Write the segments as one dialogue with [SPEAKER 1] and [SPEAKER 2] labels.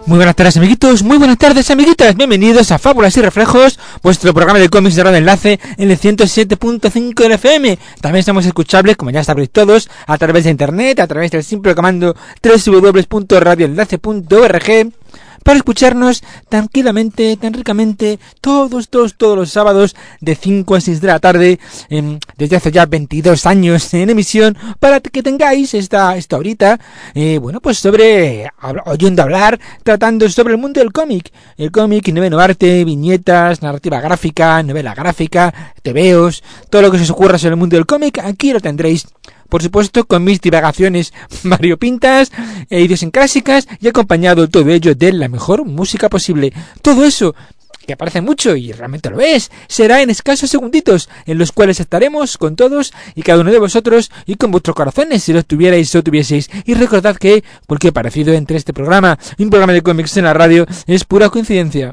[SPEAKER 1] Muy buenas tardes, amiguitos, muy buenas tardes, amiguitas. Bienvenidos a Fábulas y Reflejos, vuestro programa de cómics de Radio Enlace en el 107.5 del FM. También estamos escuchables, como ya sabréis todos, a través de internet, a través del simple comando www.radioenlace.org, para escucharnos tranquilamente, tan ricamente, todos los sábados de 5 a 6 de la tarde, desde hace ya 22 años en emisión, para que tengáis esta horita, pues oyendo hablar, tratando sobre el mundo del cómic. El cómic, noveno arte, viñetas, narrativa gráfica, novela gráfica, tebeos, todo lo que se os ocurra sobre el mundo del cómic, aquí lo tendréis. Por supuesto, con mis divagaciones variopintas e idiosincrásicas y acompañado todo ello de la mejor música posible. Todo eso, que parece mucho y realmente lo es, será en escasos segunditos, en los cuales estaremos con todos y cada uno de vosotros y con vuestros corazones, si los tuvierais o tuvieseis. Y recordad que cualquier parecido entre este programa y un programa de cómics en la radio es pura coincidencia.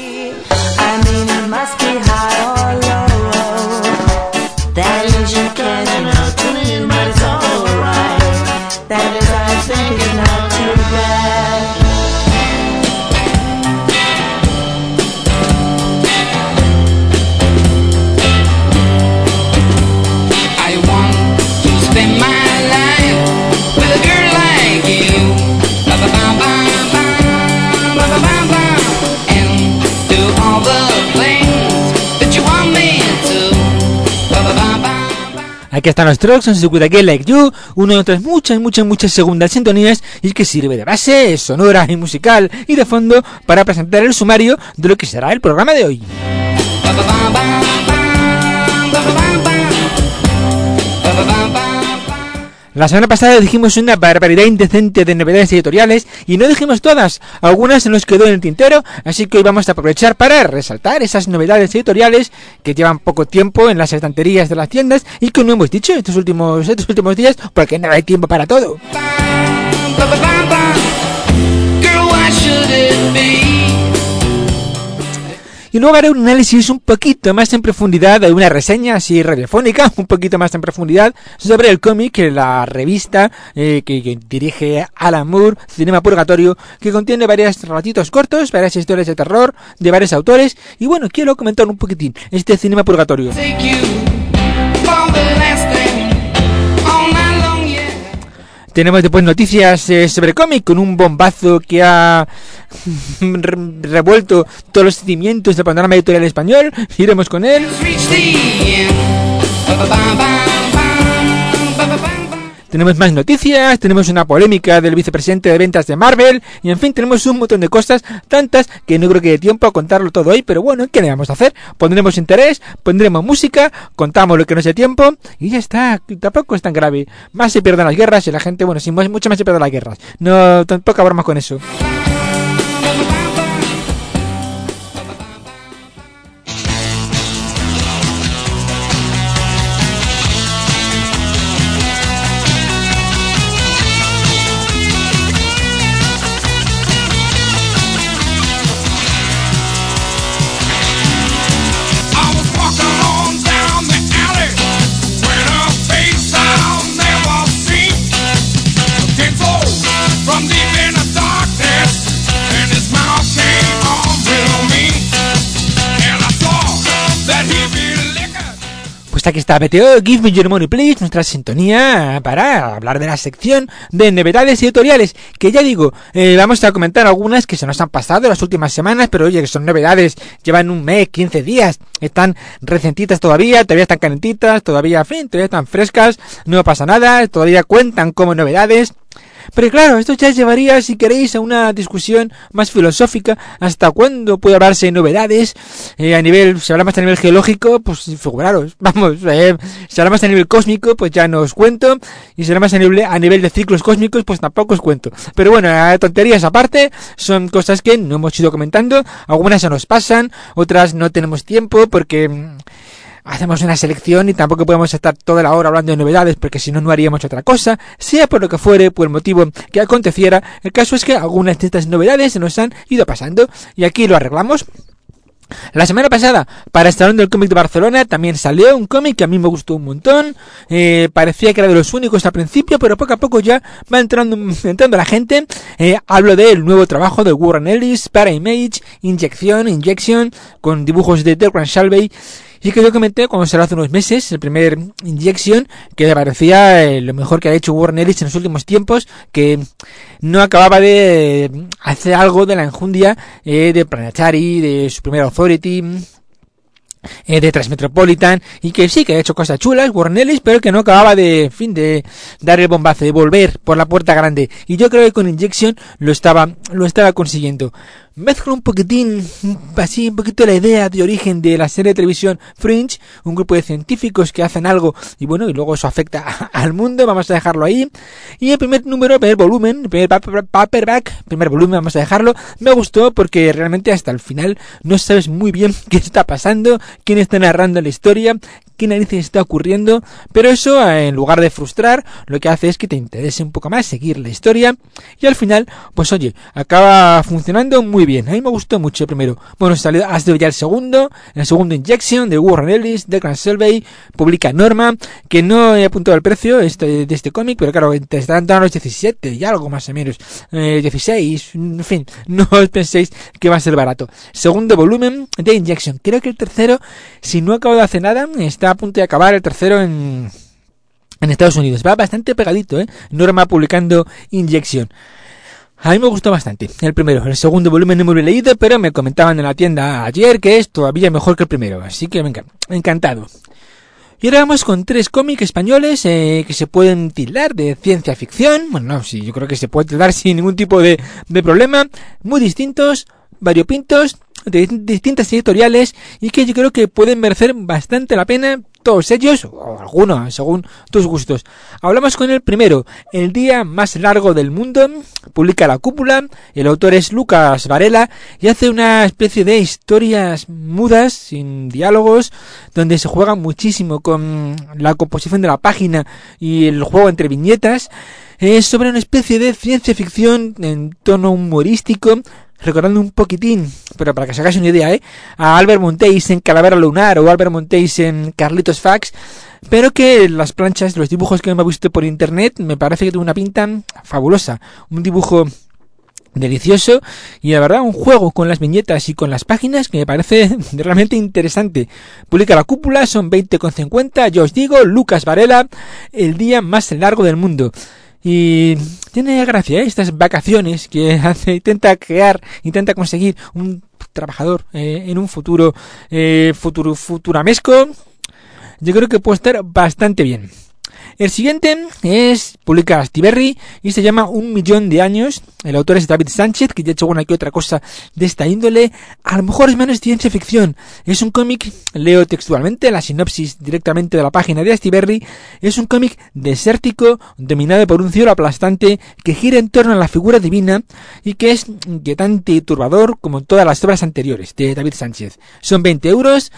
[SPEAKER 1] Aquí están los Trucks, on Secret Again Like You, uno de otras muchas segundas sintonías, y que sirve de base sonora y musical y de fondo para presentar el sumario de lo que será el programa de hoy. La semana pasada dijimos una barbaridad indecente de novedades editoriales y no dijimos todas, algunas se nos quedó en el tintero, así que hoy vamos a aprovechar para resaltar esas novedades editoriales que llevan poco tiempo en las estanterías de las tiendas y que no hemos dicho estos últimos días porque no hay tiempo para todo. Y luego haré un análisis un poquito más en profundidad, de una reseña así radiofónica, un poquito más en profundidad, sobre el cómic, la revista que dirige Alan Moore, Cinema Purgatorio, que contiene varios relatitos cortos, varias historias de terror de varios autores, y bueno, quiero comentar un poquitín este Cinema Purgatorio. Tenemos después noticias sobre cómic, con un bombazo que ha revuelto todos los sentimientos del panorama editorial español. Iremos con él. Tenemos más noticias, tenemos una polémica del vicepresidente de ventas de Marvel, y en fin, tenemos un montón de cosas, tantas que no creo que dé tiempo a contarlo todo hoy, pero bueno, ¿qué le vamos a hacer? Pondremos interés, pondremos música, contamos lo que nos dé tiempo, y ya está, tampoco es tan grave. Más se pierden las guerras y la gente, bueno, sí, mucho más se pierden las guerras. No, tampoco habrá más con eso. Aquí está BTO, Give Me Your Money Please, nuestra sintonía para hablar de la sección de novedades editoriales, que ya digo, vamos a comentar algunas que se nos han pasado las últimas semanas, pero oye, que son novedades, llevan un mes, 15 días, están recentitas todavía están calentitas, todavía están frescas, no pasa nada, todavía cuentan como novedades. Pero claro, esto ya llevaría, si queréis, a una discusión más filosófica. ¿Hasta cuándo puede hablarse de novedades? Si hablamos a nivel geológico, pues figuraros, vamos, si hablamos a nivel cósmico, pues ya no os cuento. Y si hablamos a nivel de ciclos cósmicos, pues tampoco os cuento. Pero bueno, tonterías aparte, son cosas que no hemos ido comentando. Algunas se nos pasan, otras no tenemos tiempo porque hacemos una selección y tampoco podemos estar toda la hora hablando de novedades, porque si no, no haríamos otra cosa, sea por lo que fuere, por el motivo que aconteciera. El caso es que algunas de estas novedades se nos han ido pasando y aquí lo arreglamos. La semana pasada, para el Salón del Cómic de Barcelona, también salió un cómic que a mí me gustó un montón. Parecía que era de los únicos al principio, pero poco a poco ya va entrando la gente. Hablo del nuevo trabajo de Warren Ellis para Image, Injection, con dibujos de Declan Shalvey. Y que yo comenté cuando salió hace unos meses, el primer Injection, que me parecía lo mejor que ha hecho Warren Ellis en los últimos tiempos, que no acababa de hacer algo de la enjundia de Planetary, de su primer Authority, de Transmetropolitan, y que sí, que ha hecho cosas chulas, Warren Ellis, pero que no acababa de dar el bombazo, de volver por la puerta grande. Y yo creo que con Injection lo estaba consiguiendo. Mezclo un poquitín, así un poquito la idea de origen de la serie de televisión Fringe, un grupo de científicos que hacen algo y bueno, y luego eso afecta al mundo, vamos a dejarlo ahí. Y el primer volumen, el primer paperback, primer volumen, vamos a dejarlo, me gustó porque realmente hasta el final no sabes muy bien qué está pasando, quién está narrando la historia, qué narices está ocurriendo, pero eso, en lugar de frustrar, lo que hace es que te interese un poco más seguir la historia, y al final, pues oye, acaba funcionando muy bien. A mí me gustó mucho el primero. Bueno, ha salido ya el segundo Injection de Warren Ellis, Declan Shalvey, publica Norma, que no he apuntado el precio de este cómic, pero claro, te están dando los 17 y algo más o menos, 16, en fin, no os penséis que va a ser barato. Segundo volumen de Injection. Creo que el tercero, si no acabo de hacer nada, está a punto de acabar el tercero en Estados Unidos. Va bastante pegadito, Norma publicando Injection. A mí me gustó bastante el primero. El segundo volumen no me lo he leído, pero me comentaban en la tienda ayer que es todavía mejor que el primero. Así que venga, encantado. Y ahora vamos con 3 cómics españoles que se pueden tildar de ciencia ficción. Bueno, no, sí, yo creo que se puede tildar sin ningún tipo de problema. Muy distintos, variopintos, de distintas editoriales, y que yo creo que pueden merecer bastante la pena, todos ellos, o algunos, según tus gustos. Hablamos con el primero, El día más largo del mundo, publica La Cúpula, el autor es Lucas Varela, y hace una especie de historias mudas, sin diálogos, donde se juega muchísimo con la composición de la página y el juego entre viñetas. Es sobre una especie de ciencia ficción en tono humorístico, recordando un poquitín, pero para que os hagáis una idea, a Albert Monteis en Calavera Lunar o Albert Monteis en Carlitos Fax, pero que las planchas, los dibujos que me he visto por internet, me parece que tiene una pinta fabulosa, un dibujo delicioso y la verdad un juego con las viñetas y con las páginas que me parece realmente interesante. Publica La Cúpula, son 20,50, yo os digo, Lucas Varela, El día más largo del mundo. Y tiene gracia, estas vacaciones que intenta conseguir un trabajador en un futuramesco. Yo creo que puede estar bastante bien. El siguiente publica Astiberri y se llama 1.000.000 de años. El autor es David Sánchez, que ya ha hecho una que otra cosa de esta índole. A lo mejor es menos ciencia ficción. Es un cómic, leo textualmente la sinopsis directamente de la página de Astiberri. Es un cómic desértico, dominado por un cielo aplastante, que gira en torno a la figura divina y que es inquietante y turbador como todas las obras anteriores de David Sánchez. Son 20 euros.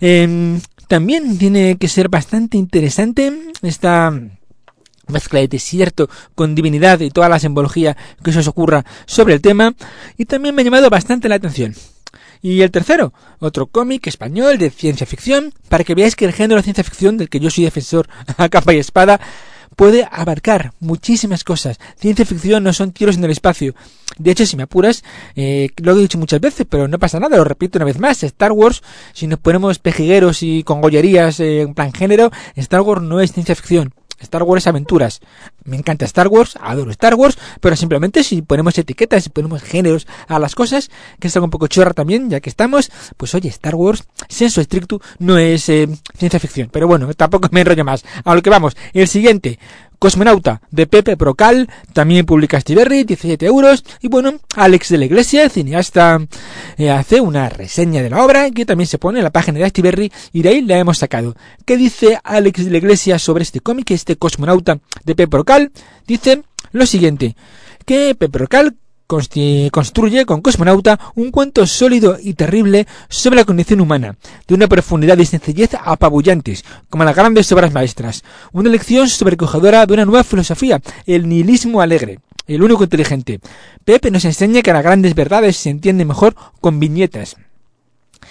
[SPEAKER 1] También tiene que ser bastante interesante esta mezcla de desierto con divinidad y toda la simbología que se os ocurra sobre el tema, y también me ha llamado bastante la atención. Y el tercero, otro cómic español de ciencia ficción, para que veáis que el género de ciencia ficción, del que yo soy defensor a capa y espada, puede abarcar muchísimas cosas. Ciencia ficción no son tiros en el espacio. De hecho, si me apuras, lo he dicho muchas veces, pero no pasa nada, lo repito una vez más, Star Wars, si nos ponemos pejigueros y con gollerías en plan género, Star Wars no es ciencia ficción. Star Wars es aventuras. Me encanta Star Wars, adoro Star Wars, pero simplemente si ponemos etiquetas, si ponemos géneros a las cosas, que es algo un poco chorra también, ya que estamos, pues oye, Star Wars, sensu stricto, no es ciencia ficción. Pero bueno, tampoco me enrollo más. A lo que vamos, el siguiente, Cosmonauta, de Pepe Brocal, también publica Astiberri, 17 euros, y bueno, Alex de la Iglesia, cineasta, hace una reseña de la obra, que también se pone en la página de Astiberri, y de ahí la hemos sacado. ¿Qué dice Alex de la Iglesia sobre este cómic, este Cosmonauta de Pepe Brocal? Dice lo siguiente, que Pepe Brocal construye con Cosmonauta un cuento sólido y terrible sobre la condición humana, de una profundidad y sencillez apabullantes, como las grandes obras maestras. Una lección sobrecogedora de una nueva filosofía, el nihilismo alegre, el único inteligente. Pepe nos enseña que las grandes verdades se entienden mejor con viñetas.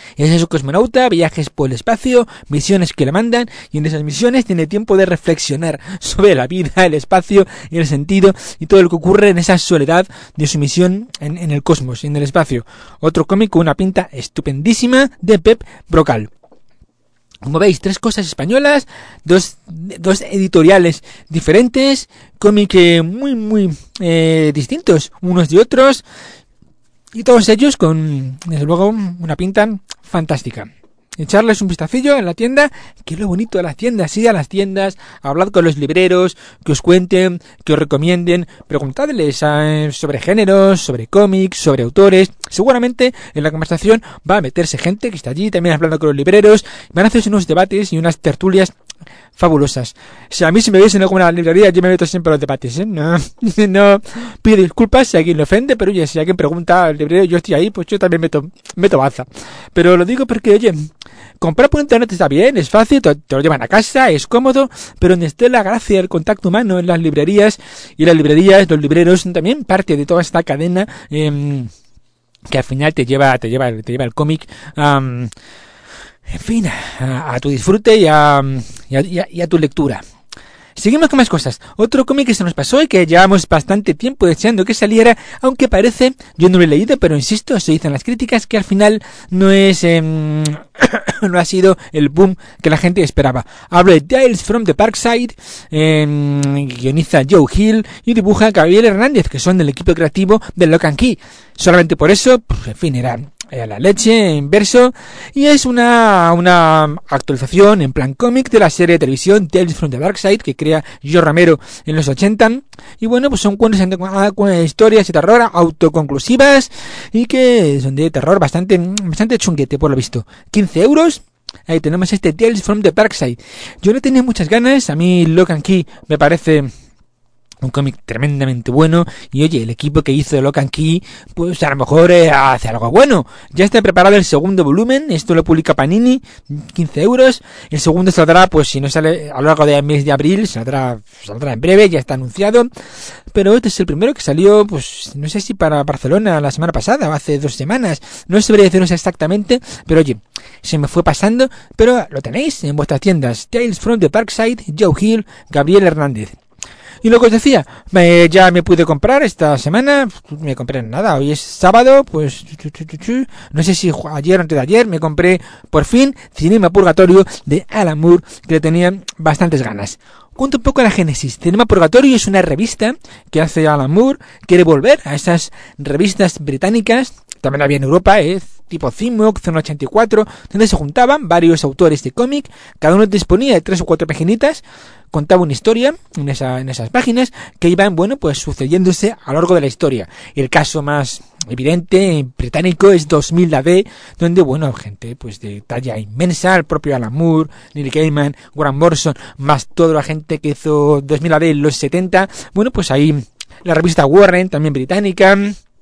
[SPEAKER 1] Es su cosmonauta, viajes por el espacio, misiones que le mandan, y en esas misiones tiene tiempo de reflexionar sobre la vida, el espacio, y el sentido, y todo lo que ocurre en esa soledad de su misión en el cosmos, en el espacio. Otro cómic con una pinta estupendísima de Pep Brocal. Como veis, 3 cosas españolas, dos editoriales diferentes, cómics muy distintos unos de otros, y todos ellos con, desde luego, una pinta fantástica. Echarles un vistacillo en la tienda, que es lo bonito de las tiendas. Ir a las tiendas, hablad con los libreros, que os cuenten, que os recomienden, preguntadles sobre géneros, sobre cómics, sobre autores. Seguramente en la conversación va a meterse gente que está allí también hablando con los libreros, van a hacerse unos debates y unas tertulias fabulosas. Si a mí si me veis en alguna librería, yo me meto siempre a los debates, No pido disculpas si a alguien le ofende, pero oye, si alguien pregunta al librero, yo estoy ahí, pues yo también meto baza. Pero lo digo porque, oye, comprar por internet está bien, es fácil, te lo llevan a casa, es cómodo, pero donde esté la gracia, el contacto humano en las librerías, y las librerías, los libreros son también parte de toda esta cadena que al final te lleva el cómic en fin, a tu disfrute y a tu lectura. Seguimos con más cosas. Otro cómic que se nos pasó y que llevamos bastante tiempo deseando que saliera, aunque parece, yo no lo he leído, pero insisto, se dicen las críticas que al final no es no ha sido el boom que la gente esperaba. Hablo de Tales from the Parkside, guioniza Joe Hill y dibuja Gabriel Hernández, que son del equipo creativo de Lock and Key. Solamente por eso, pues, en fin, era la leche en verso, y es una actualización en plan cómic de la serie de televisión Tales from the Darkside que crea Joe Romero en los 80, y bueno, pues son cuentos, historias de terror autoconclusivas y que son de terror bastante chunguete por lo visto. 15 euros. Ahí tenemos este Tales from the Darkside. Yo no tenía muchas ganas, a mí Lock and Key me parece un cómic tremendamente bueno, y oye, el equipo que hizo Lock and Key, pues a lo mejor hace algo bueno. Ya está preparado el segundo volumen, esto lo publica Panini, 15 euros. El segundo saldrá, pues si no sale a lo largo del mes de abril, saldrá en breve, ya está anunciado. Pero este es el primero que salió, pues no sé si para Barcelona la semana pasada o hace 2 semanas, no sabría deciros exactamente, pero oye, se me fue pasando, pero lo tenéis en vuestras tiendas. Tales from the Parkside, Joe Hill, Gabriel Hernández. Y lo que os decía, ya me pude comprar esta semana, me compré nada, hoy es sábado, pues no sé si ayer o antes de ayer me compré por fin Cinema Purgatorio de Alan Moore, que le tenía bastantes ganas. Cuento un poco la génesis. Cinema Purgatorio es una revista que hace Alan Moore, quiere volver a esas revistas británicas, también había en Europa, tipo Cimoc, Zona 84, donde se juntaban varios autores de cómic, cada uno disponía de 3 o 4 paginitas, contaba una historia en esas páginas que iban, bueno, pues sucediéndose a lo largo de la historia. El caso más evidente británico es 2000 AD, donde, bueno, gente pues de talla inmensa, el propio Alan Moore, Neil Gaiman, Grant Morrison, más toda la gente que hizo 2000 AD en los 70, bueno, pues ahí la revista Warren, también británica,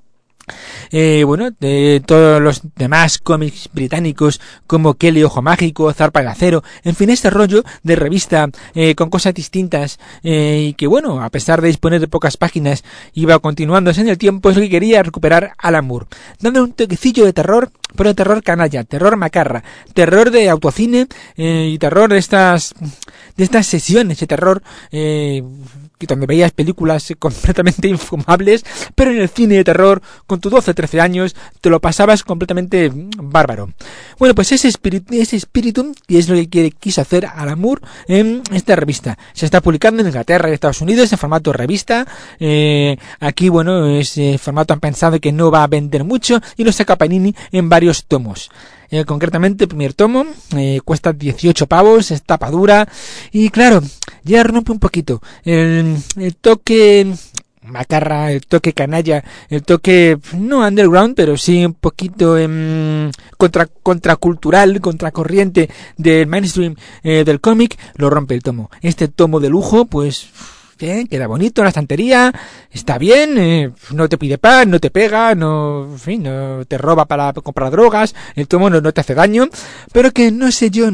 [SPEAKER 1] bueno, de todos los demás cómics británicos como Kelly Ojo Mágico, Zarpa de Acero, en fin, este rollo de revista con cosas distintas y que, bueno, a pesar de disponer de pocas páginas, iba continuándose en el tiempo, es lo que quería recuperar Alan Moore, dando un toquecillo de terror, pero de terror canalla, terror macarra, terror de autocine y terror de estas sesiones de terror que donde veías películas completamente infumables, pero en el cine de terror, con tus 12-13 años, te lo pasabas completamente bárbaro. Bueno, pues ese espíritu, y es lo que quiso hacer Alan Moore en esta revista. Se está publicando en Inglaterra y Estados Unidos en formato revista. Aquí, bueno, ese formato han pensado que no va a vender mucho y lo saca Panini en varios tomos. Concretamente el primer tomo cuesta 18 pavos, es tapa dura y claro, ya rompe un poquito el toque macarra, el toque canalla, el toque no underground, pero sí un poquito contracultural, contracorriente del mainstream del cómic, lo rompe el tomo. Este tomo de lujo, pues bien, queda bonito en la estantería, está bien, no te pide pan, no te pega, no, en fin, no te roba para comprar drogas, el tomo no te hace daño, pero que no sé yo,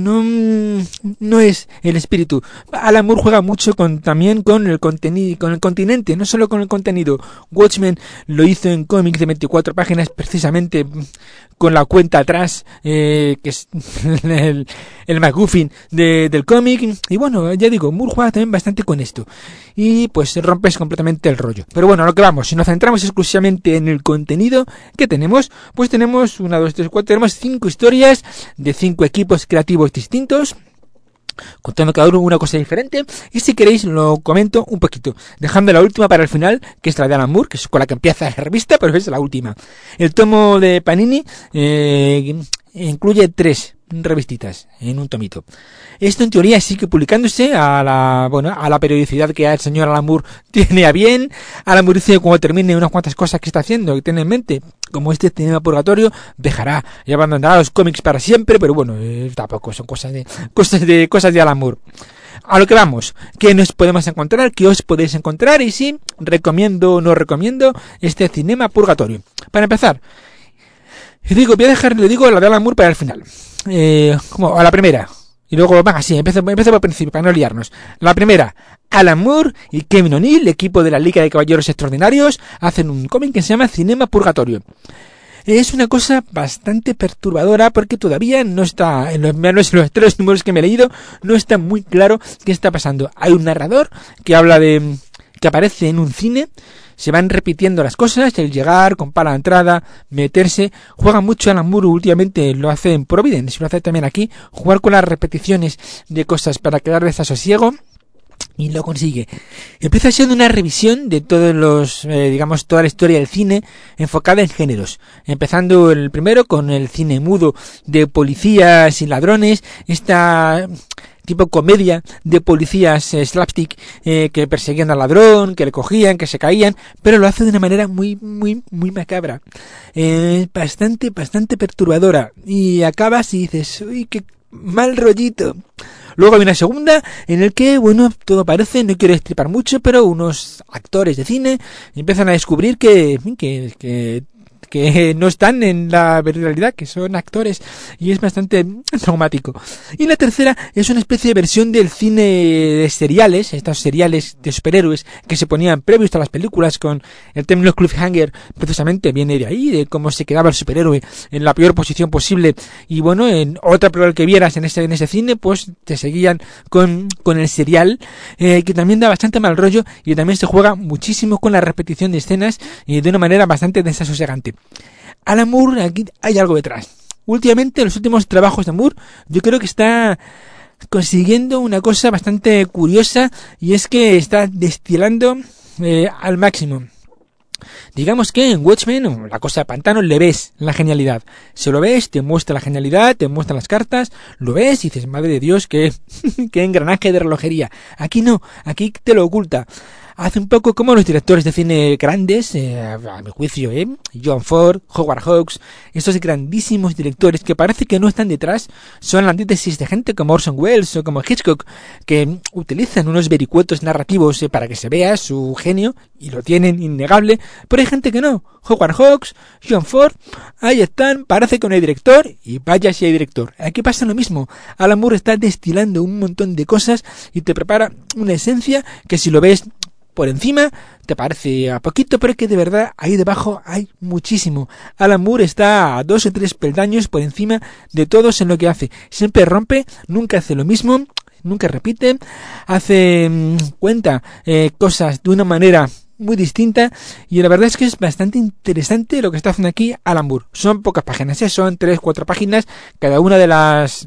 [SPEAKER 1] no es el espíritu. Alan Moore juega mucho también con el contenido, con el continente, no solo con el contenido. Watchmen lo hizo en cómics de 24 páginas precisamente con la cuenta atrás, que es el MacGuffin del cómic, y bueno, ya digo, Moore juega también bastante con esto, y pues rompes completamente el rollo. Pero bueno, a lo que vamos, si nos centramos exclusivamente en el contenido que tenemos, pues tenemos 1, 2, 3, 4, tenemos 5 historias de 5 equipos creativos distintos, contando cada uno una cosa diferente, y si queréis lo comento un poquito, dejando la última para el final, que es la de Alan Moore, que es con la que empieza la revista, pero es la última. El tomo de Panini incluye 3 revistitas en un tomito. Esto en teoría sigue publicándose a la periodicidad que el señor Alan Moore tiene a bien. Alan Moore dice que cuando termine unas cuantas cosas que está haciendo, que tiene en mente, como este Cinema Purgatorio, dejará y abandonará los cómics para siempre, pero bueno, tampoco son cosas de Alan Moore. A lo que vamos, ¿qué nos podemos encontrar? ¿Qué os podéis encontrar? Y si recomiendo o no recomiendo este Cinema Purgatorio. Para empezar, le digo la de Alan Moore para el final. Como a la primera. Y luego, empiezo por el principio, para no liarnos. La primera, Alan Moore y Kevin O'Neill, equipo de la Liga de Caballeros Extraordinarios, hacen un cómic que se llama Cinema Purgatorio. Es una cosa bastante perturbadora porque todavía no está, en los 3 números que me he leído, no está muy claro qué está pasando. Hay un narrador que que aparece en un cine, se van repitiendo las cosas, el llegar, comprar la entrada, meterse, juega mucho Alan Moore últimamente, lo hace en Providence, lo hace también aquí, jugar con las repeticiones de cosas para quedar desasosiego, y lo consigue. Empieza siendo una revisión de todos los, toda la historia del cine enfocada en géneros. Empezando el primero con el cine mudo de policías y ladrones, esta tipo comedia de policías slapstick que perseguían al ladrón, que le cogían, que se caían, pero lo hace de una manera muy macabra, bastante perturbadora, y acabas y dices, uy, qué mal rollito. Luego hay una segunda en el que, todo parece, no quiero destripar mucho, pero unos actores de cine empiezan a descubrir que no están en la realidad, que son actores, y es bastante traumático. Y la tercera es una especie de versión del cine de seriales, estos seriales de superhéroes que se ponían previos a las películas, con el término cliffhanger, precisamente viene de ahí, de cómo se quedaba el superhéroe en la peor posición posible, y en otra prueba que vieras en ese cine, pues te seguían con el serial, que también da bastante mal rollo, y también se juega muchísimo con la repetición de escenas, y de una manera bastante desasosegante. Alan Moore, aquí hay algo detrás. Últimamente, en los últimos trabajos de Moore, yo creo que está consiguiendo una cosa bastante curiosa, y es que está destilando al máximo. Digamos que en Watchmen, la cosa de pantano, le ves la genialidad. Se lo ves, te muestra la genialidad, te muestra las cartas, lo ves y dices, madre de Dios, qué engranaje de relojería. Aquí no, aquí te lo oculta. Hace un poco como los directores de cine grandes, a mi juicio, John Ford, Howard Hawks, estos grandísimos directores que parece que no están detrás, son la antítesis de gente como Orson Welles o como Hitchcock, que utilizan unos vericuetos narrativos para que se vea su genio, y lo tienen innegable, pero hay gente que no. Howard Hawks, John Ford, ahí están, parece que no hay director, y vaya si hay director. Aquí pasa lo mismo. Alan Moore está destilando un montón de cosas y te prepara una esencia que, si lo ves por encima, te parece a poquito, pero que de verdad ahí debajo hay muchísimo. Alan Moore está a 2 o 3 peldaños por encima de todos en lo que hace. Siempre rompe, nunca hace lo mismo, nunca repite, hace cuenta cosas de una manera muy distinta, y la verdad es que es bastante interesante lo que está haciendo aquí Alan Moore. Son pocas páginas, son 3-4 páginas cada una de las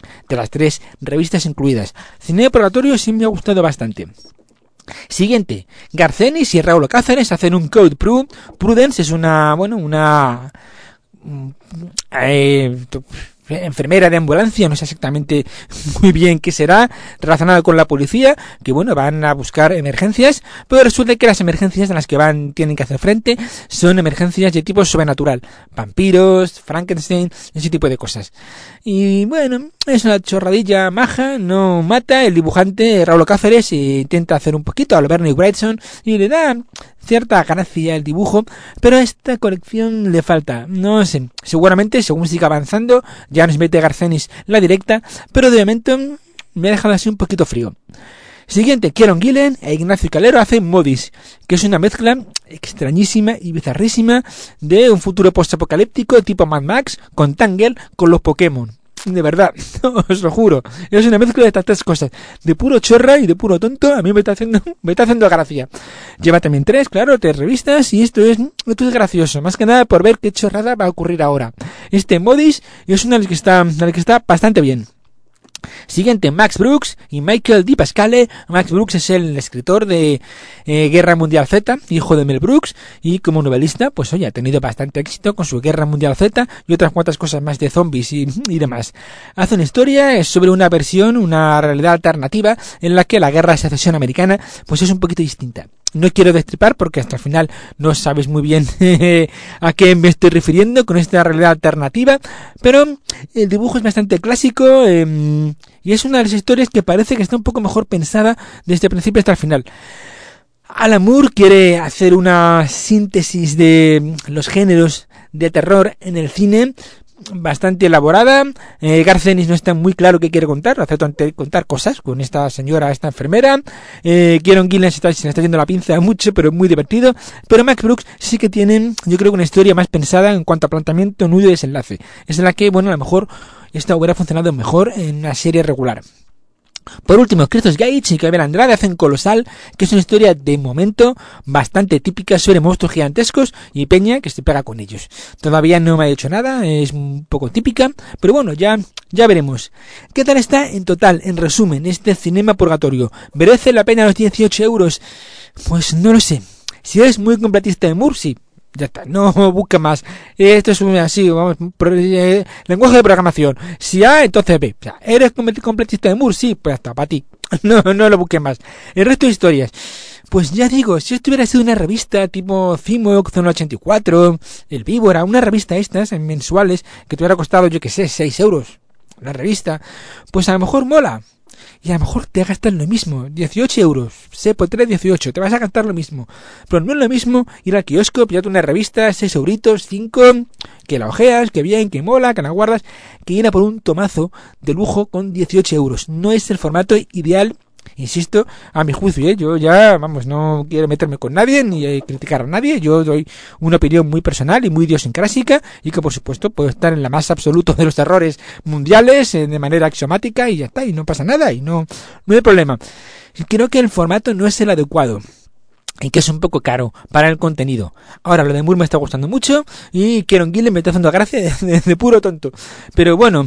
[SPEAKER 1] 3 revistas incluidas. Cinema Purgatorio sí me ha gustado bastante. Siguiente, Garcenis y Raúl Cáceres hacen un Code Prudence, es una enfermera de ambulancia, no sé exactamente muy bien qué será, relacionada con la policía, que bueno, van a buscar emergencias, pero resulta que las emergencias en las que tienen que hacer frente son emergencias de tipo sobrenatural, vampiros, Frankenstein, ese tipo de cosas. Y bueno, es una chorradilla maja, no mata, el dibujante Raúl Cáceres intenta hacer un poquito a lo Bernie Wrightson y le da cierta gracia el dibujo, pero a esta colección le falta, no sé, seguramente según siga avanzando ya nos mete Garcenis la directa, pero de momento me ha dejado así un poquito frío. Siguiente, Kieron Gillen e Ignacio Calero hacen Modis, que es una mezcla extrañísima y bizarrísima de un futuro postapocalíptico tipo Mad Max con Tangle con los Pokémon. De verdad, os lo juro, es una mezcla de estas tres cosas, de puro chorra y de puro tonto. A mí me está haciendo gracia. Lleva también tres revistas, y esto es gracioso, más que nada por ver qué chorrada va a ocurrir ahora. Este Modis es una de las que está bastante bien. Siguiente, Max Brooks y Michael Di Pasquale. Max Brooks es el escritor de Guerra Mundial Z, hijo de Mel Brooks, y como novelista, pues oye, ha tenido bastante éxito con su Guerra Mundial Z y otras cuantas cosas más de zombies y demás. Hace una historia sobre una realidad alternativa en la que la Guerra de Secesión Americana pues es un poquito distinta. No quiero destripar porque hasta el final no sabes muy bien a qué me estoy refiriendo con esta realidad alternativa, pero el dibujo es bastante clásico y es una de las historias que parece que está un poco mejor pensada desde el principio hasta el final. Alan Moore quiere hacer una síntesis de los géneros de terror en el cine bastante elaborada. Garcenis no está muy claro qué quiere contar, hace contar cosas con esta señora, esta enfermera. Kieron Gillen se le está yendo la pinza mucho, pero muy divertido. Pero Max Brooks sí que tiene, yo creo, una historia más pensada en cuanto a planteamiento, nudo y desenlace. Es en la que, bueno, a lo mejor esta hubiera funcionado mejor en una serie regular. Por último, Christos Gage y Javier Andrade hacen Colosal, que es una historia de momento bastante típica sobre monstruos gigantescos y peña que se pega con ellos. Todavía no me ha dicho nada, es un poco típica, pero bueno, ya veremos. ¿Qué tal está en total, en resumen, este Cinema Purgatorio? ¿Merece la pena los 18 euros? Pues no lo sé. Si eres muy completista de Moore, sí. Ya está, no busques más. Esto es así, vamos, lenguaje de programación. Si A, entonces B. O sea, ¿eres completista de Moore? Sí, pues hasta para ti. No lo busques más. El resto de historias, pues ya digo, si esto hubiera sido una revista tipo Cimoc, Zona 84, El Víbora, una revista estas, en mensuales, que te hubiera costado, yo que sé, 6 euros la revista, pues a lo mejor mola. Y a lo mejor te gastas lo mismo, 18 euros, por 3, 18, te vas a gastar lo mismo. Pero no es lo mismo ir al kiosco, pillarte una revista, 6 euritos, 5, que la ojeas, que bien, que mola, que la guardas, que ir a por un tomazo de lujo con 18 euros. No es el formato ideal, insisto, a mi juicio, yo ya, vamos, no quiero meterme con nadie ni criticar a nadie. Yo doy una opinión muy personal y muy idiosincrásica, y que por supuesto puedo estar en la más absoluta de los errores mundiales de manera axiomática, y ya está, y no pasa nada, y no hay problema. Creo que el formato no es el adecuado y que es un poco caro para el contenido. Ahora, lo de Moore me está gustando mucho y Kieron Gillen me está haciendo gracia de puro tonto. Pero bueno,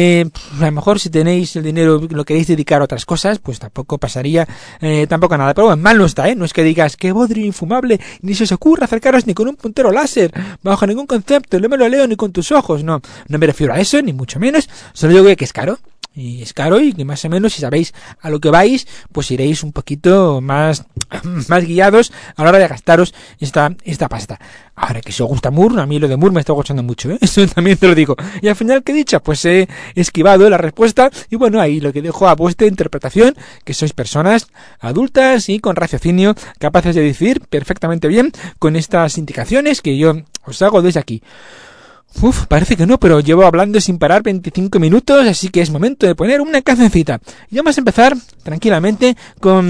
[SPEAKER 1] a lo mejor si tenéis el dinero lo queréis dedicar a otras cosas, pues tampoco pasaría tampoco nada. Pero bueno, mal no está, no es que digas que bodrio infumable, ni se os ocurra acercaros ni con un puntero láser, bajo ningún concepto, no me lo leo ni con tus ojos. No me refiero a eso, ni mucho menos. Solo digo que es caro. Y es caro, y que más o menos, si sabéis a lo que vais, pues iréis un poquito más guiados a la hora de gastaros esta pasta. Ahora, que si os gusta Moore, a mí lo de Moore me está gustando mucho, eso también te lo digo. Y al final, ¿qué he dicho? Pues he esquivado la respuesta, y bueno, ahí lo que dejo a vuestra interpretación, que sois personas adultas y con raciocinio, capaces de decidir perfectamente bien con estas indicaciones que yo os hago desde aquí. Parece que no, pero llevo hablando sin parar 25 minutos, así que es momento de poner una cancioncita. Y vamos a empezar tranquilamente con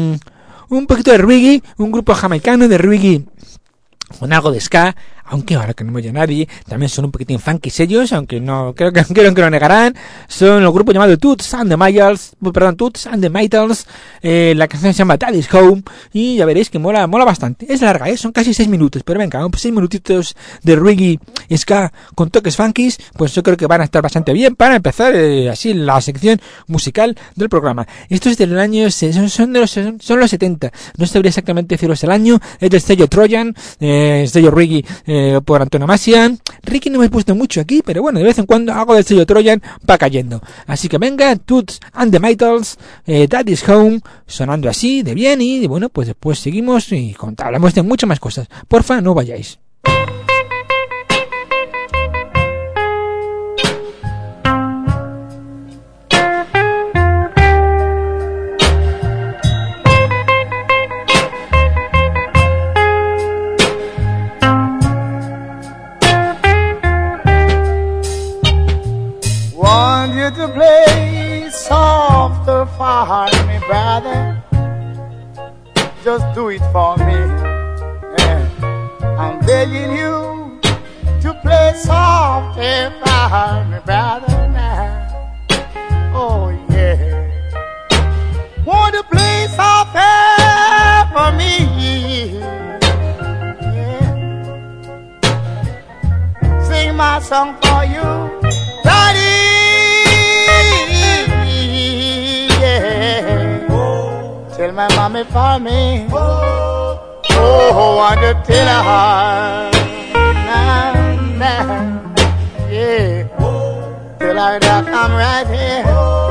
[SPEAKER 1] un poquito de reggae, un grupo jamaicano de reggae con algo de ska, aunque ahora que no me oye nadie, también son un poquitín funky ellos, aunque no creo que lo negarán. Son el grupo llamado Toots and the Maytals. La canción se llama Daddy's Home, y ya veréis que mola bastante. Es larga, son casi 6 minutos, pero venga, 6 minutitos de reggae ska con toques funkies, pues yo creo que van a estar bastante bien para empezar así la sección musical del programa. Esto es del año, son los 70, no sabría exactamente deciros el año. Es del sello Trojan, sello reggae por antonomasia. Ricky no me he puesto mucho aquí, pero bueno, de vez en cuando hago del sello Trojan, va cayendo. Así que venga, Toots and the Maytals, Daddy's Home, sonando así, de bien, y bueno, pues después seguimos y hablamos de muchas más cosas. Porfa, no vayáis.
[SPEAKER 2] To play softer for me, brother. Just do it for me. Yeah. I'm begging you to play softer for me, brother. Now. Oh yeah. Want to play softer for me? Yeah. Sing my song for you, Daddy. Tell my mommy for me. Oh, want to tell her. Nah. Yeah. Tell her that I'm right here.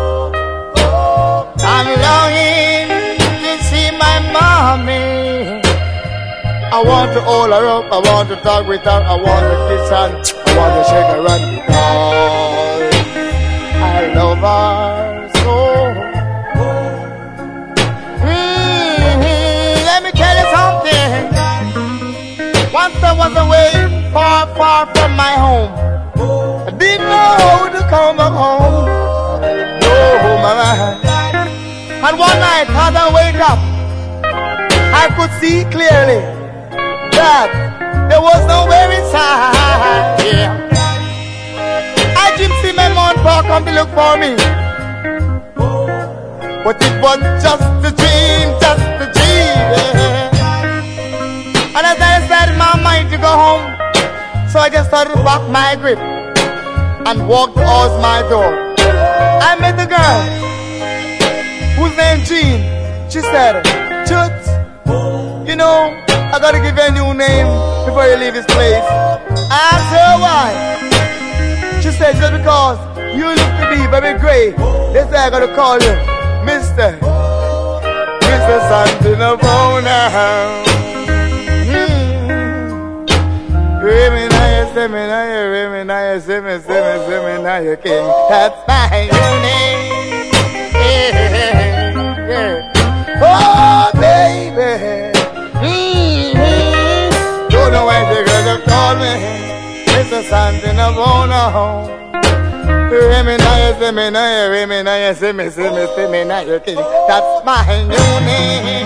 [SPEAKER 2] I'm longing to see my mommy. I want to hold her up. I want to talk with her. I want to kiss her. I want to shake her hand because I love her so. Once I was away, far, far from my home. I didn't know how to come back home. No, mama. And one night, as I wake up, I could see clearly that there was nowhere inside. Yeah. I didn't see my mom come to look for me. But it was just a dream, just a dream. Yeah. And as I set my mind to go home, so I just started to rock my grip and walk towards my door. I met a girl whose name Jean. She said, Toots, you know, I gotta give you a new name before you leave this place. I asked her why. She said, just because you look to be very great, they say I gotta call you Mr. Santino Bona. Seminary King. That's my new name. Yeah. Oh, baby. Don't know why the girl just called me Mr. Santino Bona. Seminary King. That's my new name.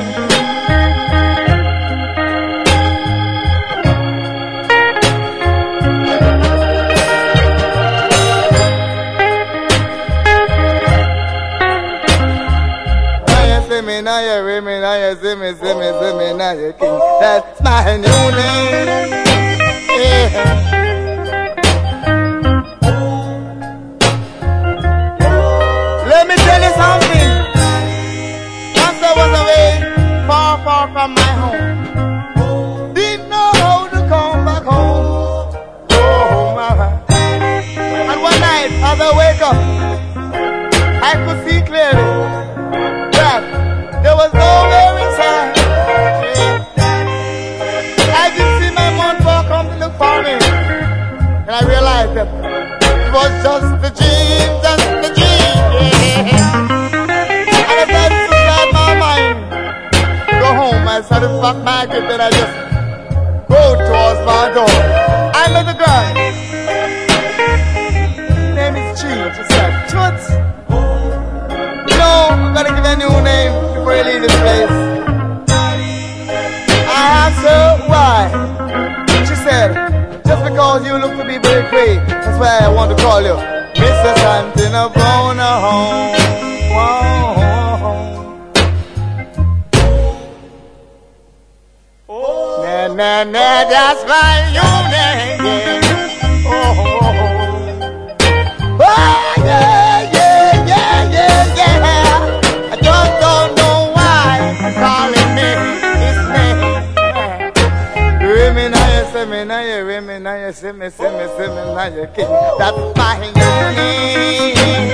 [SPEAKER 2] Seminary King. That's my new name. Yeah. Let me tell you something. Once I was away, far, far from my home. Didn't know how to come back home. Oh, mama. And one night, as I wake up, I could see clearly that there was nowhere inside. I didn't see my mom come to look for me. And I realized that it was just a dream, just a dream. And I started to start my mind. Go home, I started to pack my grip and I just go towards my door. I met a girl. Her name is Jean. She said, Toots, you know, I'm gonna give you a new name before you leave this place. I asked her why. She said, just because you look to be very great, that's why I want to call you Mr. Santino Bona. Nah, that's my new name. Yeah. Oh, yeah. I just don't know why I'm calling me his name. see me, now you king. That's my name.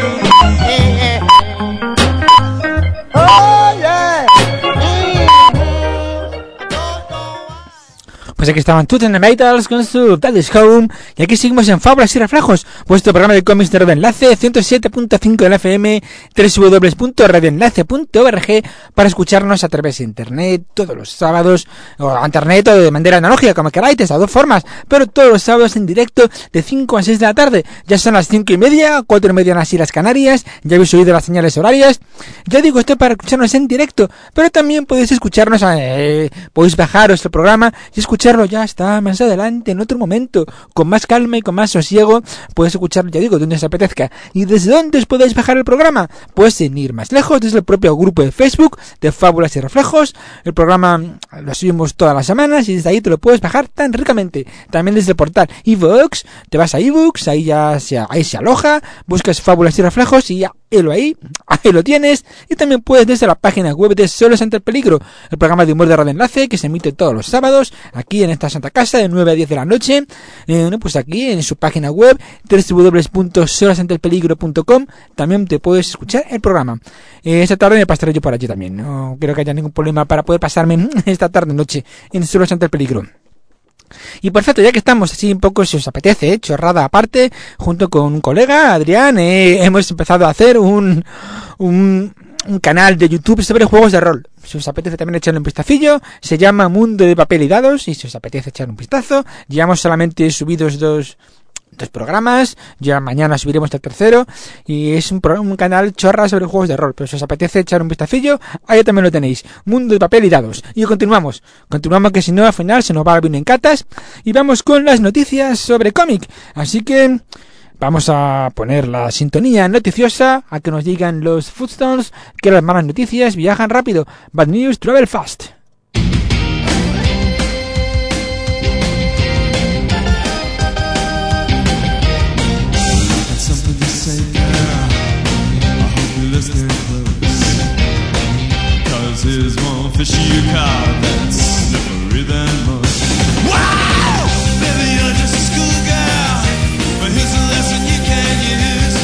[SPEAKER 2] Oh, yeah.
[SPEAKER 1] Pues aquí estaban Tooth and the Maytals con su Daddy's Home. Y aquí seguimos en Fábulas y Reflejos, vuestro programa de cómics de Radio Enlace, 107.5 de la FM, www.radioenlace.org, para escucharnos a través de internet todos los sábados, o a internet o de manera analógica, como queráis, de esas dos formas, pero todos los sábados en directo de 5 a 6 de la tarde. Ya son las 5:30, 4:30 en las Islas Canarias, ya habéis oído las señales horarias. Ya digo, esto para escucharnos en directo, pero también podéis escucharnos, podéis bajaros el programa y escucharlo ya está más adelante, en otro momento, con más calma y con más sosiego. Podéis escucharlo, ya digo, donde os apetezca. ¿Y desde dónde os podéis bajar el programa? Pues sin ir más lejos, desde el propio grupo de Facebook de Fábulas y Reflejos. El programa lo subimos todas las semanas y desde ahí te lo puedes bajar tan ricamente. También desde el portal iVoox, te vas a iVoox, ahí se aloja, buscas Fábulas y Reflejos y ya ahí lo tienes. Y también puedes desde la página web de Solos ante el Peligro, el programa de humor de Radio Enlace que se emite todos los sábados aquí en esta santa casa de 9 a 10 de la noche. Pues aquí en su página web www.solosanteelpeligro.com también te puedes escuchar el programa. Esta tarde me pasaré yo por allí también. No creo que haya ningún problema para poder pasarme esta tarde noche en Solos ante el Peligro. Y perfecto, ya que estamos así un poco, si os apetece, chorrada aparte, junto con un colega, Adrián, hemos empezado a hacer un canal de YouTube sobre juegos de rol. Si os apetece también echarle un vistacillo, se llama Mundo de Papel y Dados, y si os apetece echar un vistazo, llevamos solamente subidos dos programas, ya mañana subiremos el tercero, y es un canal chorra sobre juegos de rol, pero si os apetece echar un vistacillo, ahí también lo tenéis, Mundo de Papel y Dados. Y continuamos que si no al final se nos va el vino en catas, y vamos con las noticias sobre cómic, así que vamos a poner la sintonía noticiosa a que nos digan los Footstones que las malas noticias viajan rápido. Bad news travel fast.
[SPEAKER 3] Here's one fishy cow that's slippery than mud. Wow! Baby, you're just a schoolgirl, but here's a lesson you can use.